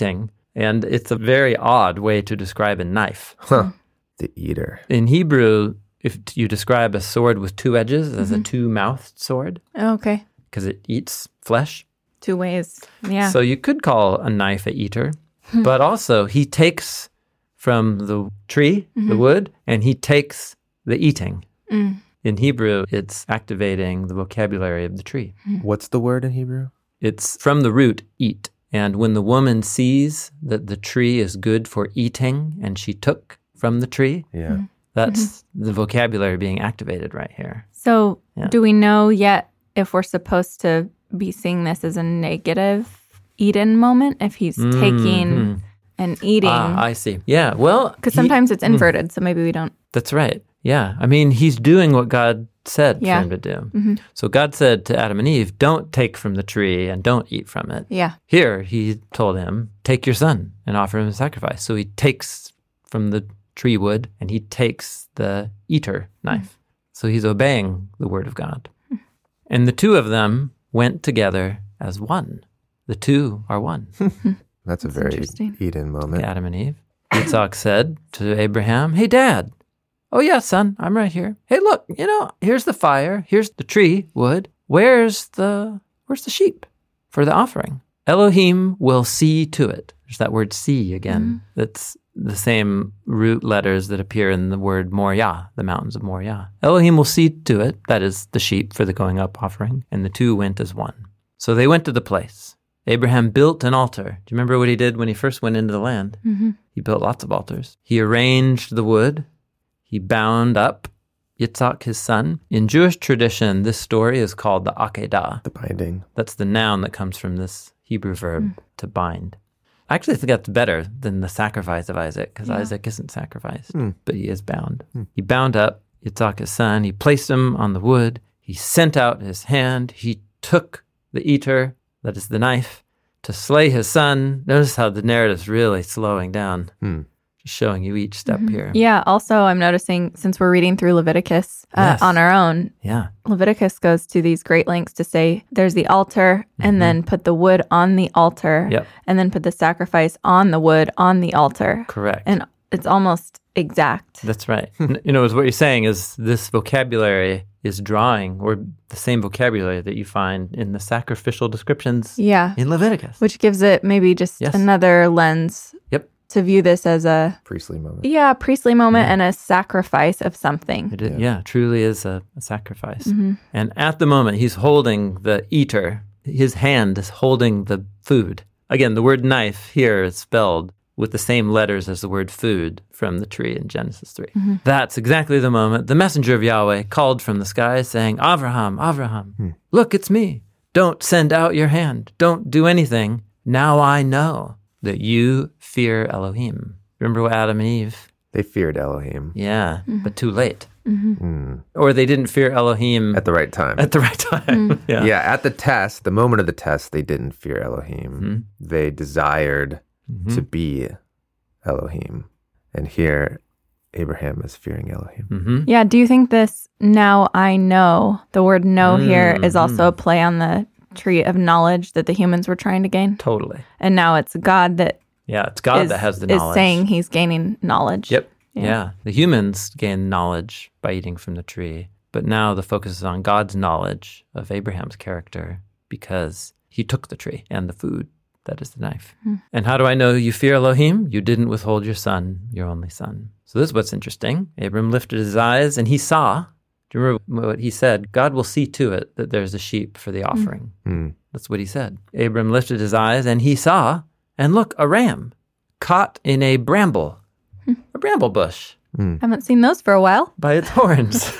And it's a very odd way to describe a knife. Huh. The eater. In Hebrew, if you describe a sword with two edges as a two-mouthed sword, Okay. because it eats flesh. Two ways. Yeah. So you could call a knife a eater, but also he takes from the tree, the wood, and he takes the eating. Mm. In Hebrew, it's activating the vocabulary of the tree. What's the word in Hebrew? It's from the root, eat. And when the woman sees that the tree is good for eating and she took from the tree, Yeah. that's the vocabulary being activated right here. So, Yeah. do we know yet if we're supposed to be seeing this as a negative Eden moment? If he's taking and eating? Ah, I see. Yeah, well... Because he- sometimes it's inverted, so maybe we don't. That's right. Yeah. I mean, he's doing what God said Yeah. for him to do. So God said to Adam and Eve, don't take from the tree and don't eat from it. Yeah. Here, he told him, take your son and offer him a sacrifice. So he takes from the tree wood and he takes the eater knife. So he's obeying the word of God. And the two of them went together as one. The two are one. That's a very interesting. Eden moment. Adam and Eve. Yitzhak said to Abraham, hey, Dad. Oh, yeah, son, I'm right here. Hey, look, you know, here's the fire. Here's the tree wood. Where's the, where's the sheep for the offering? Elohim will see to it. There's that word see again. That's the same root letters that appear in the word Moriah, the mountains of Moriah. Elohim will see to it, that is the sheep for the going up offering, and the two went as one. So they went to the place. Abraham built an altar. Do you remember what he did when he first went into the land? Mm-hmm. He built lots of altars. He arranged the wood. He bound up Yitzhak, his son. In Jewish tradition, this story is called the Akedah. The binding. That's the noun that comes from this Hebrew verb, to bind. I actually think that's better than the sacrifice of Isaac, because Yeah. Isaac isn't sacrificed, Hmm. but he is bound. He bound up Yitzhak, his son. He placed him on the wood. He sent out his hand. He took the eater, that is the knife, to slay his son. Notice how the narrative's really slowing down, Hmm. just showing you each step here. Yeah. Also, I'm noticing since we're reading through Leviticus uh, Yes. on our own, Yeah. Leviticus goes to these great lengths to say there's the altar and then put the wood on the altar Yep. and then put the sacrifice on the wood on the altar. Correct. And it's almost exact. That's right. N- you know, what you're saying is this vocabulary is drawing, or the same vocabulary that you find in the sacrificial descriptions Yeah. in Leviticus. Which gives it maybe just Yes. another lens Yep. to view this as a, Priestly moment. yeah, priestly moment and a sacrifice of something. It is, yeah. truly is a, a sacrifice. And at the moment, he's holding the eater. His hand is holding the food. Again, the word knife here is spelled with the same letters as the word food from the tree in Genesis three. That's exactly the moment the messenger of Yahweh called from the sky saying, Avraham, Avraham, look, it's me. Don't send out your hand. Don't do anything. Now I know that you fear Elohim. Remember what Adam and Eve? They feared Elohim Yeah, but too late. Mm. Or they didn't fear Elohim at the right time. at the right time. yeah. yeah, at the test, the moment of the test, they didn't fear Elohim. They desired to be Elohim. And here, Abraham is fearing Elohim. Mm-hmm. Yeah. Do you think this now I know, the word know here is also a play on the tree of knowledge that the humans were trying to gain? Totally. And now it's God that Yeah, it's God is, that has the is knowledge. saying he's gaining knowledge. Yep. Yeah. Yeah. The humans gain knowledge by eating from the tree. But now the focus is on God's knowledge of Abraham's character because he took the tree and the food. That is the knife. And how do I know you fear Elohim? You didn't withhold your son, your only son. So this is what's interesting. Abram lifted his eyes and he saw. Do you remember what he said? God will see to it that there's a sheep for the offering. Mm. That's what he said. Abram lifted his eyes and he saw, and look, a ram caught in a bramble, a bramble bush Haven't seen those for a while. by its horns.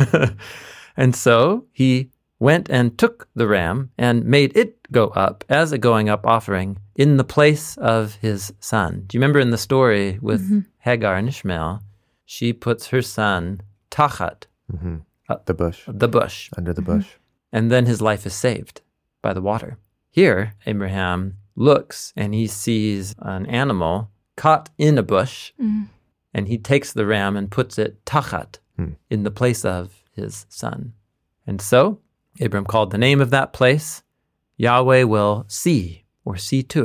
And so he went and took the ram and made it go up as a going up offering in the place of his son. Do you remember in the story with Hagar and Ishmael, she puts her son tachat, hmm The bush. the bush, Under the bush. and then his life is saved by the water. Here, Abraham looks and he sees an animal caught in a bush, and he takes the ram and puts it tachat, Hmm. in the place of his son. And so, Abram called the name of that place, Yahweh will see, or see to it.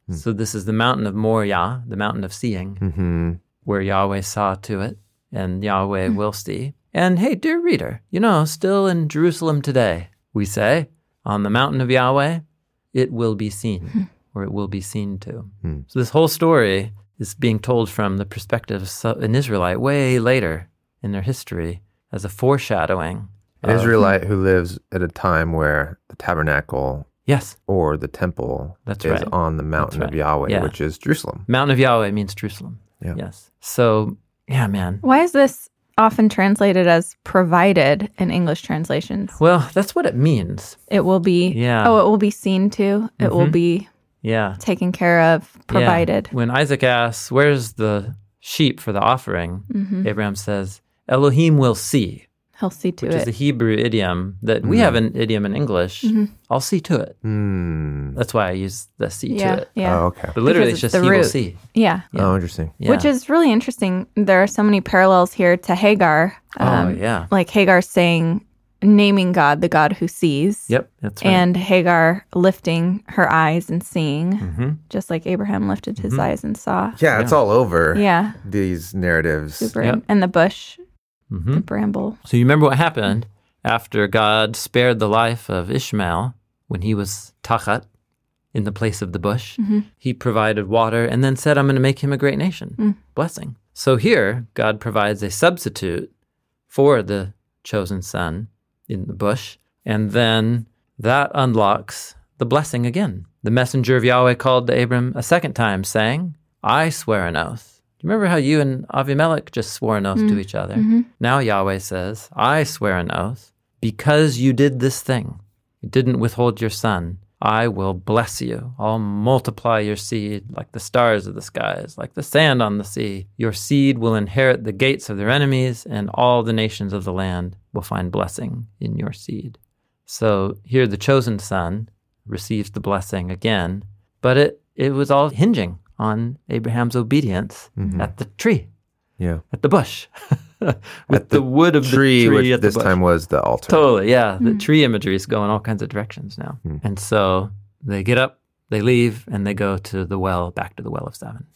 So this is the mountain of Moriah, the mountain of seeing, Mm-hmm. where Yahweh saw to it, and Yahweh will see. And hey, dear reader, you know, still in Jerusalem today, we say, on the mountain of Yahweh, it will be seen, or it will be seen to. Hmm. So this whole story is being told from the perspective of so- an Israelite way later in their history as a foreshadowing. An of- Israelite who lives at a time where the tabernacle Yes, or the temple That's is right. on the mountain That's of right. Yahweh, Yeah. which is Jerusalem. mountain of Yahweh means Jerusalem. Yeah. Yes. So, yeah, man. Why is this often translated as provided in English translations? Well, that's what it means. It will be, Yeah. oh, it will be seen to, it will Mhm. be Yeah. taken care of, provided. Yeah. When Isaac asks, where's the sheep for the offering? Mhm. Abraham says, Elohim will see, He'll see to which is it. the Hebrew idiom that we Mm. have an idiom in English. Mhm. I'll see to it. Hmm. That's why I use the see yeah, to it. yeah. Oh, okay. But literally, Because it's it's just the he will root. see. yeah. Yeah. Oh, interesting. Yeah. Which is really interesting. There are so many parallels here to Hagar. oh, Um, yeah. Like Hagar saying, naming God, the God who sees. Yep, that's right. And Hagar lifting her eyes and seeing, hmm just like Abraham lifted his Mhm. eyes and saw. Yeah, it's Yeah. all over Yeah. these narratives. Super. Yep. And the bush, hmm the bramble. So you remember what happened after God spared the life of Ishmael when he was tachat in the place of the bush? Mhm. He provided water and then said, I'm going to make him a great nation. Mm. Blessing. So here, God provides a substitute for the chosen son in the bush. And then that unlocks the blessing again. The messenger of Yahweh called to Abram a second time, saying, I swear an oath. Do you remember how you and Avimelech just swore an oath to each other? Mhm. Now Yahweh says, I swear an oath, because you did this thing, you didn't withhold your son, I will bless you. I'll multiply your seed like the stars of the skies, like the sand on the sea. Your seed will inherit the gates of their enemies, and all the nations of the land will find blessing in your seed. So here the chosen son receives the blessing again, but it, it was all hinging on Abraham's obedience Mhm. at the tree, Yeah. at the bush, with At the the wood of Tree, the tree which at the this bush. time was the altar. Totally, yeah. The tree imagery is going all kinds of directions now. Hmm. And so they get up, they leave, and they go to the well, back to the well of seven.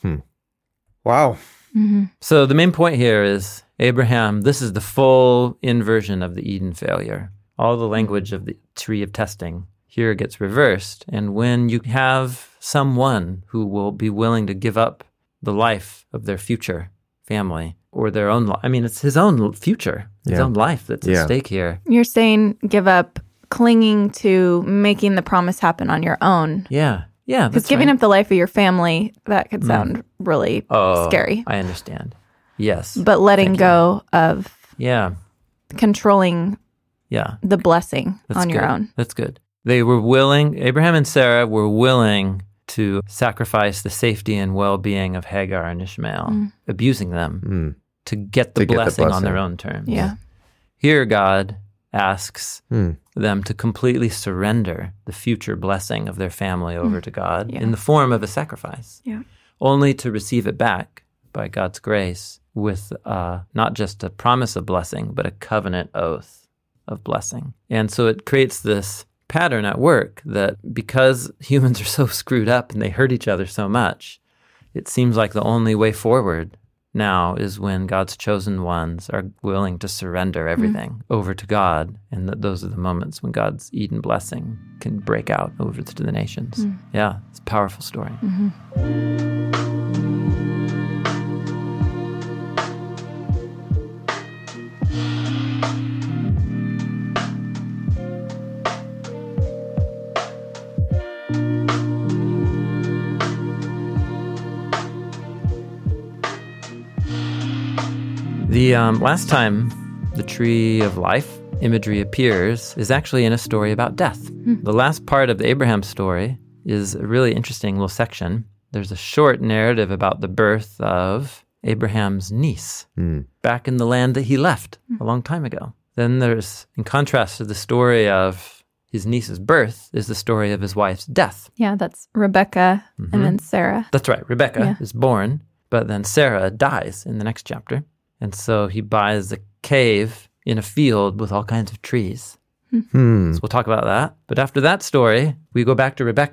Wow. Mhm. So the main point here is Abraham, this is the full inversion of the Eden failure. All the language of the tree of testing here gets reversed. And when you have someone who will be willing to give up the life of their future family or their own life, I mean, it's his own future, his Yeah. own life that's Yeah. at stake here. You're saying give up clinging to making the promise happen on your own. Yeah. Yeah. Because That's giving right. up the life of your family, that could sound really Oh, scary. I understand. Yes. But letting Thank you. go of Yeah. controlling Yeah. the blessing That's on your good. own. That's good. They were willing, Abraham and Sarah were willing to sacrifice the safety and well-being of Hagar and Ishmael, abusing them Mm. to get the, To get the blessing, on blessing. their own terms. Yeah. Here, God asks Mm. them to completely surrender the future blessing of their family over to God Yeah. in the form of a sacrifice, Yeah. only to receive it back by God's grace with uh, not just a promise of blessing, but a covenant oath of blessing. And so it creates this pattern at work that because humans are so screwed up and they hurt each other so much, it seems like the only way forward now is when God's chosen ones are willing to surrender everything over to God. And that those are the moments when God's Eden blessing can break out over to the nations. Yeah, it's a powerful story. The um, last time the tree of life imagery appears is actually in a story about death. The last part of the Abraham story is a really interesting little section. There's a short narrative about the birth of Abraham's niece Mm. back in the land that he left a long time ago. Then there's, in contrast to the story of his niece's birth, is the story of his wife's death. Yeah, that's Rebecca Mhm. and then Sarah. That's right. Rebecca Yeah. is born, but then Sarah dies in the next chapter. And so he buys a cave in a field with all kinds of trees. Hmm. So we'll talk about that. But after that story, we go back to Rebecca,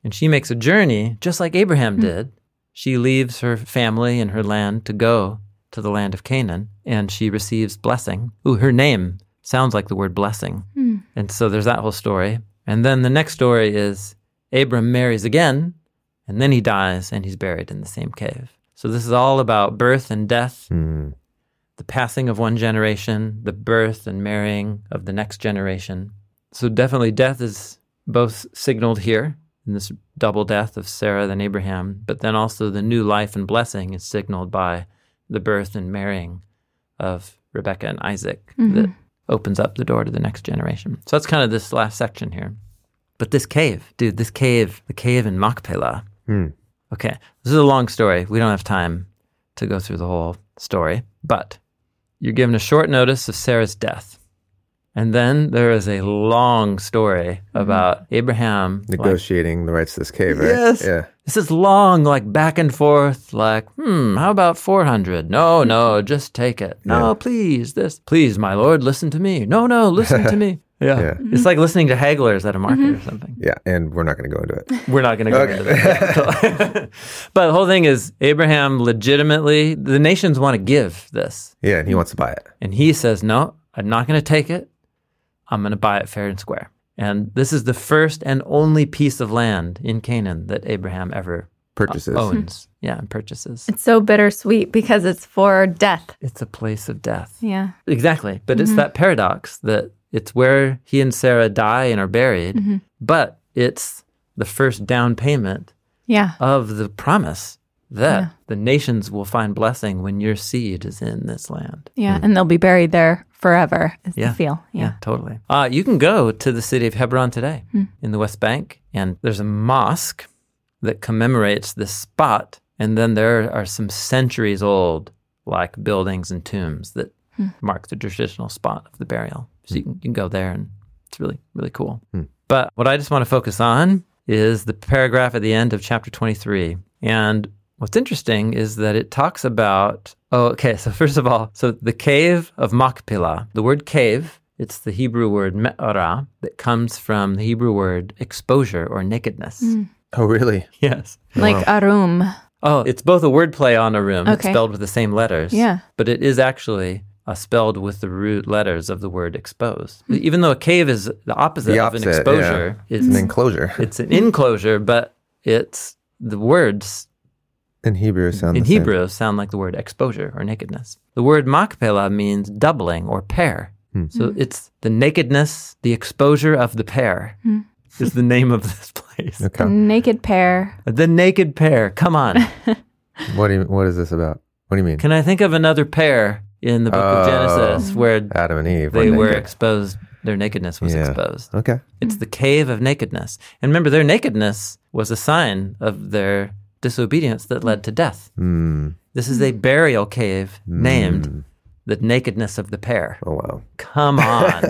And she makes a journey, just like Abraham mm. did. She leaves her family and her land to go to the land of Canaan, and she receives blessing. Ooh, her name sounds like the word blessing. Mm. And so there's that whole story. And then the next story is Abram marries again, and then he dies, and he's buried in the same cave. So this is all about birth and death, mm. the passing of one generation, the birth and marrying of the next generation. So definitely death is both signaled here in this double death of Sarah and Abraham, but then also the new life and blessing is signaled by the birth and marrying of Rebekah and Isaac mm-hmm. that opens up the door to the next generation. So that's kind of this last section here. But this cave, dude, this cave, the cave in Machpelah. Mm. Okay, this is a long story. We don't have time to go through the whole story, but you're given a short notice of Sarah's death. And then there is a long story about mm-hmm. Abraham negotiating like, the rights to this cave, right? Yes. Yeah. This is long, like back and forth, like, hmm, how about four hundred? No, no, just take it. No, yeah. please, this. Please, my lord, listen to me. No, no, listen to me. Yeah. yeah. Mm-hmm. It's like listening to hagglers at a market mm-hmm. or something. Yeah, and we're not going to go into it. We're not going to go okay. into that. But the whole thing is Abraham legitimately, the nations want to give this. Yeah, and he wants to buy it. And he says, no, I'm not going to take it. I'm going to buy it fair and square. And this is the first and only piece of land in Canaan that Abraham ever purchases. owns. Yeah, and purchases. It's so bittersweet because it's for death. It's a place of death. Yeah. Exactly. But mm-hmm. it's that paradox that it's where he and Sarah die and are buried, mm-hmm. but it's the first down payment yeah. of the promise that yeah. the nations will find blessing when your seed is in this land. Yeah, mm. and they'll be buried there forever is yeah. the feel. Yeah, yeah totally. Uh, you can go to the city of Hebron today mm. in the West Bank, and there's a mosque that commemorates this spot, and then there are some centuries old like buildings and tombs that mm. mark the traditional spot of the burial. So mm. you, can, you can go there, and it's really, really cool. Mm. But what I just want to focus on is the paragraph at the end of chapter twenty-three. And what's interesting is that it talks about, oh, okay, so first of all, so the cave of Machpelah, the word cave, it's the Hebrew word me'ara that comes from the Hebrew word exposure or nakedness. Mm. Oh, really? Yes. Like wow. arum. Oh, it's both a wordplay on arum. Okay. It's spelled with the same letters. Yeah. But it is actually uh, spelled with the root letters of the word expose. Mm. Even though a cave is the opposite, the opposite of an exposure. Yeah. It's an enclosure. It's an enclosure, but it's the words in Hebrew sound in the Hebrew same. sound like the word exposure or nakedness. The word Machpelah means doubling or pair. Hmm. So mm. it's the nakedness, the exposure of the pair mm. is the name of this place. Okay. The naked pair. The naked pair. Come on. What do you, what is this about? What do you mean? Can I think of another pair in the book oh, of Genesis where Adam and Eve they were, were exposed? Their nakedness was yeah. exposed. Okay. It's the cave of nakedness. And remember, their nakedness was a sign of their disobedience that led to death. Mm. This is a burial cave mm. named the nakedness of the pair. Oh, wow. Come on.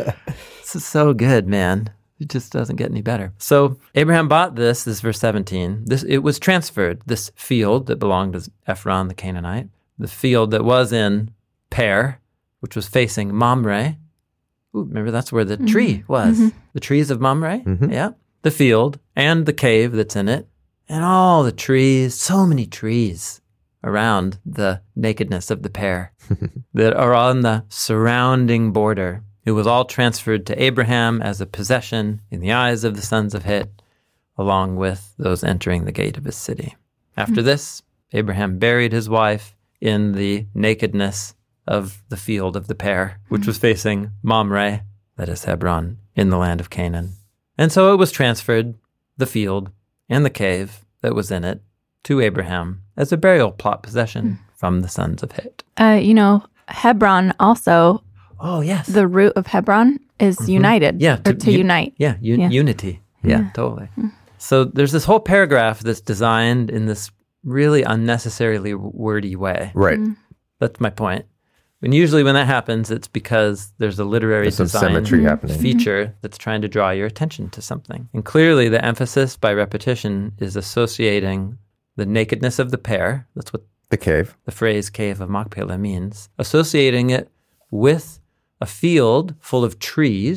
This is so good, man. It just doesn't get any better. So Abraham bought this, this is verse seventeen. This It was transferred, this field that belonged to Ephron the Canaanite, the field that was in Per, which was facing Mamre. Ooh, remember, that's where the mm-hmm. tree was. Mm-hmm. The trees of Mamre. Mm-hmm. Yeah. The field and the cave that's in it. And all the trees, so many trees around the nakedness of the pair that are on the surrounding border. It was all transferred to Abraham as a possession in the eyes of the sons of Het, along with those entering the gate of his city. After mm-hmm. this, Abraham buried his wife in the nakedness of the field of the pair, which mm-hmm. was facing Mamre, that is Hebron, in the land of Canaan. And so it was transferred, the field, and the cave that was in it to Abraham as a burial plot possession mm. from the sons of Het. Uh, you know, Hebron also, oh, yes. the root of Hebron is mm-hmm. united, yeah, to, or to u- unite. Yeah, un- yeah, unity. Yeah, yeah. totally. Mm. So there's this whole paragraph that's designed in this really unnecessarily wordy way. Right. Mm. That's my point. And usually when that happens, it's because there's a literary there's design symmetry happening. feature mm-hmm. that's trying to draw your attention to something. And clearly the emphasis by repetition is associating the nakedness of the pair, that's what the cave, the phrase cave of Machpelah means, associating it with a field full of trees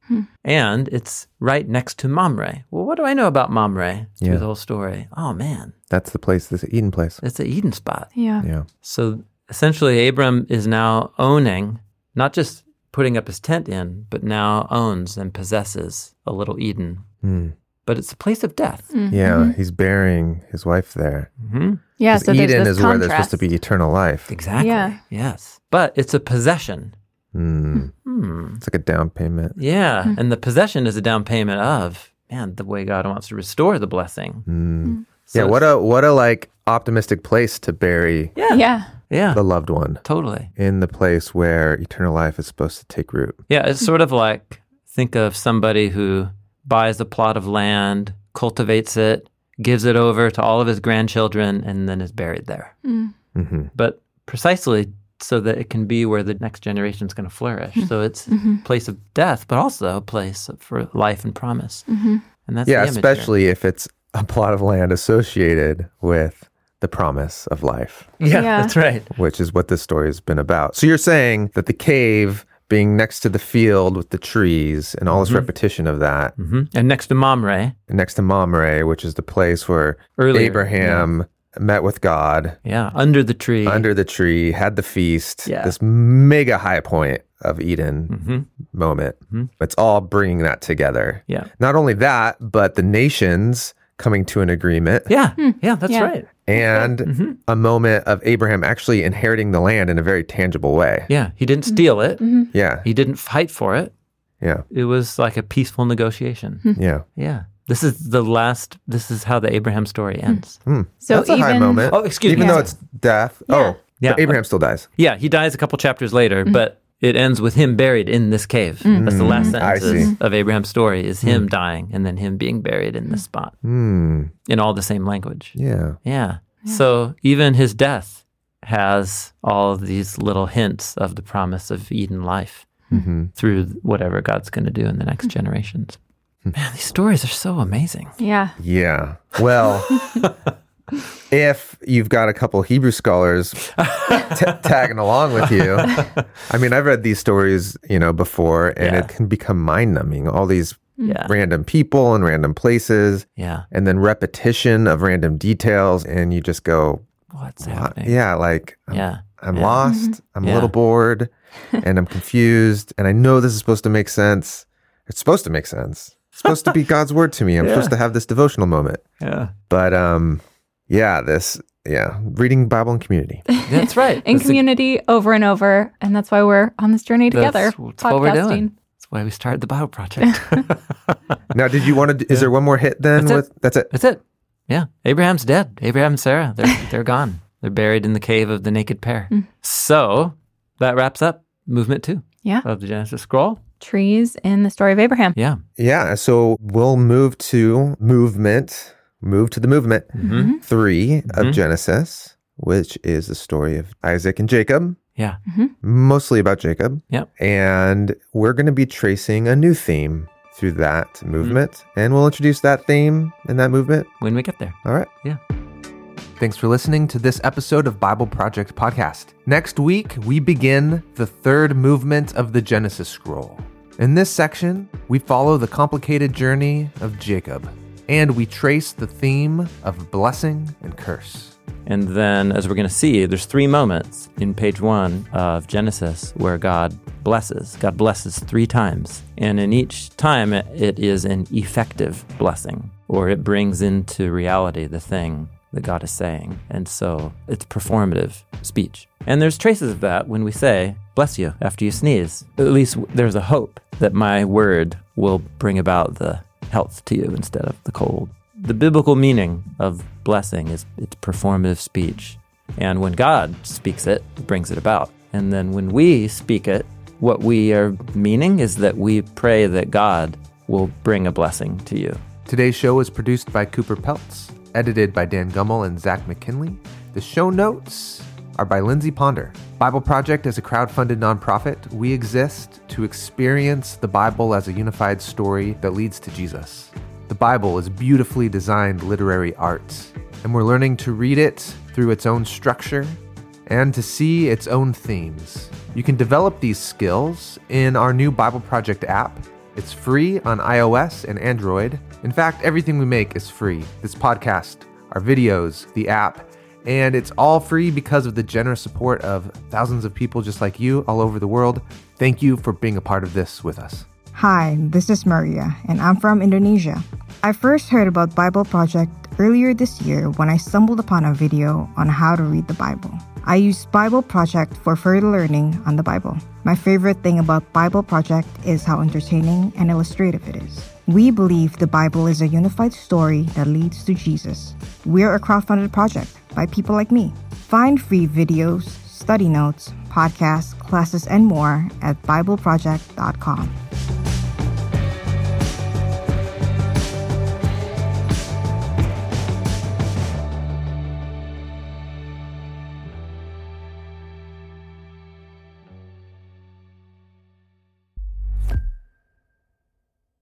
And it's right next to Mamre. Well, what do I know about Mamre through Yeah. the whole story? Oh, man, That's the place, this Eden place. it's an Eden spot. Yeah. Yeah. So essentially, Abram is now owning, not just putting up his tent in, but now owns and possesses a little Eden. Mm. But it's a place of death. Yeah, he's burying his wife there. Mm-hmm. Yeah. 'Cause So there's Eden this is where there's contrast. supposed to be eternal life. Exactly. Yeah. Yes. But it's a possession. Mm. Hmm. It's like a down payment. Yeah. And the possession is a down payment of, man, the way God wants to restore the blessing. Mm. So Yeah, what a what a like optimistic place to bury Yeah. Yeah. Yeah. the loved one, Totally. in the place where eternal life is supposed to take root. Yeah. It's sort of like, think of somebody who buys a plot of land, cultivates it, gives it over to all of his grandchildren, and then is buried there. Hmm. But precisely so that it can be where the next generation is going to flourish. So it's a place of death, but also a place for life and promise. And that's Yeah, the image here. especially if it's a plot of land associated with the promise of life, Yeah, Yeah. that's right. which is what this story has been about. So you're saying that the cave being next to the field with the trees and all this repetition of that, hmm And next to Mamre, next to Mamre, which is the place where Earlier, Abraham met with God yeah, under the tree. under the tree, had the feast, Yeah. this mega high point of Eden hmm moment. Mhm. It's all bringing that together. Yeah. Not only that, but the nations coming to an agreement Yeah, yeah, that's Yeah. right. and Mm-hmm. a moment of Abraham actually inheriting the land in a very tangible way. Yeah, he didn't steal it. Yeah. He didn't fight for it. Yeah. It was like a peaceful negotiation. Yeah. Yeah. This is the last, this is how the Abraham story ends. So That's a high even moment. Oh, excuse Even me. though it's death. Oh, Yeah. but Abraham still dies. Yeah, he dies a couple chapters later, but it ends with him buried in this cave. That's the last Mm, I sentences see. of Abraham's story is him dying and then him being buried in this spot Hmm. in all the same language. Yeah. Yeah. So even his death has all of these little hints of the promise of Eden life Hmm. through whatever God's going to do in the next generations. Man, these stories are so amazing. yeah. Yeah. Well, if you've got a couple Hebrew scholars t- tagging along with you, I mean, I've read these stories, you know, before, and Yeah. it can become mind numbing. All these Yeah. random people and random places, Yeah. and then repetition of random details, and you just go, What's "What?" happening? yeah, like I'm, Yeah. I'm Yeah. lost, I'm a Yeah. little bored, and I'm confused, and I know this is supposed to make sense. It's supposed to make sense. It's supposed to be God's word to me. I'm Yeah. supposed to have this devotional moment. Yeah. But um, yeah, this yeah, reading Bible in community. That's right. In That's a- community over and over. And that's why we're on this journey together. That's, that's what we're doing. That's why we started the Bible Project. Now, did you want to? Is there one more hit then? That's it. with that's it. That's it. Yeah. Abraham's dead. Abraham and Sarah, they're, they're gone. They're buried in the cave of the naked pair. So that wraps up movement two Yeah. of the Genesis scroll. Trees in the story of Abraham. Yeah. Yeah. So we'll move to movement. Move to the movement Mm-hmm. three of Genesis, which is the story of Isaac and Jacob. Yeah. Mostly about Jacob. Yep. And we're going to be tracing a new theme through that movement, and we'll introduce that theme and that movement. When we get there. All right. Yeah. Thanks for listening to this episode of Bible Project Podcast. Next week, we begin the third movement of the Genesis scroll. In this section, we follow the complicated journey of Jacob, and we trace the theme of blessing and curse. And then, as we're going to see, there's three moments in page one of Genesis where God blesses. God blesses three times. And in each time, it is an effective blessing, or it brings into reality the thing that God is saying. And so it's performative speech. And there's traces of that when we say, bless you after you sneeze. At least there's a hope that my word will bring about the health to you instead of the cold. The biblical meaning of blessing is it's performative speech. And when God speaks it, it brings it about. And then when we speak it, what we are meaning is that we pray that God will bring a blessing to you. Today's show is produced by Cooper Peltz, edited by Dan Gummel and Zach McKinley. The show notes are by Lindsay Ponder. Bible Project is a crowd-funded nonprofit. We exist to experience the Bible as a unified story that leads to Jesus. The Bible is beautifully designed literary art, and we're learning to read it through its own structure and to see its own themes. You can develop these skills in our new Bible Project app. It's free on iOS and Android. In fact, everything we make is free. This podcast, our videos, the app, and it's all free because of the generous support of thousands of people just like you all over the world. Thank you for being a part of this with us. Hi, this is Maria, and I'm from Indonesia. I first heard about Bible Project earlier this year when I stumbled upon a video on how to read the Bible. I used Bible Project for further learning on the Bible. My favorite thing about Bible Project is how entertaining and illustrative it is. We believe the Bible is a unified story that leads to Jesus. We're a crowdfunded project by people like me. Find free videos, study notes, podcasts, classes, and more at bible project dot com.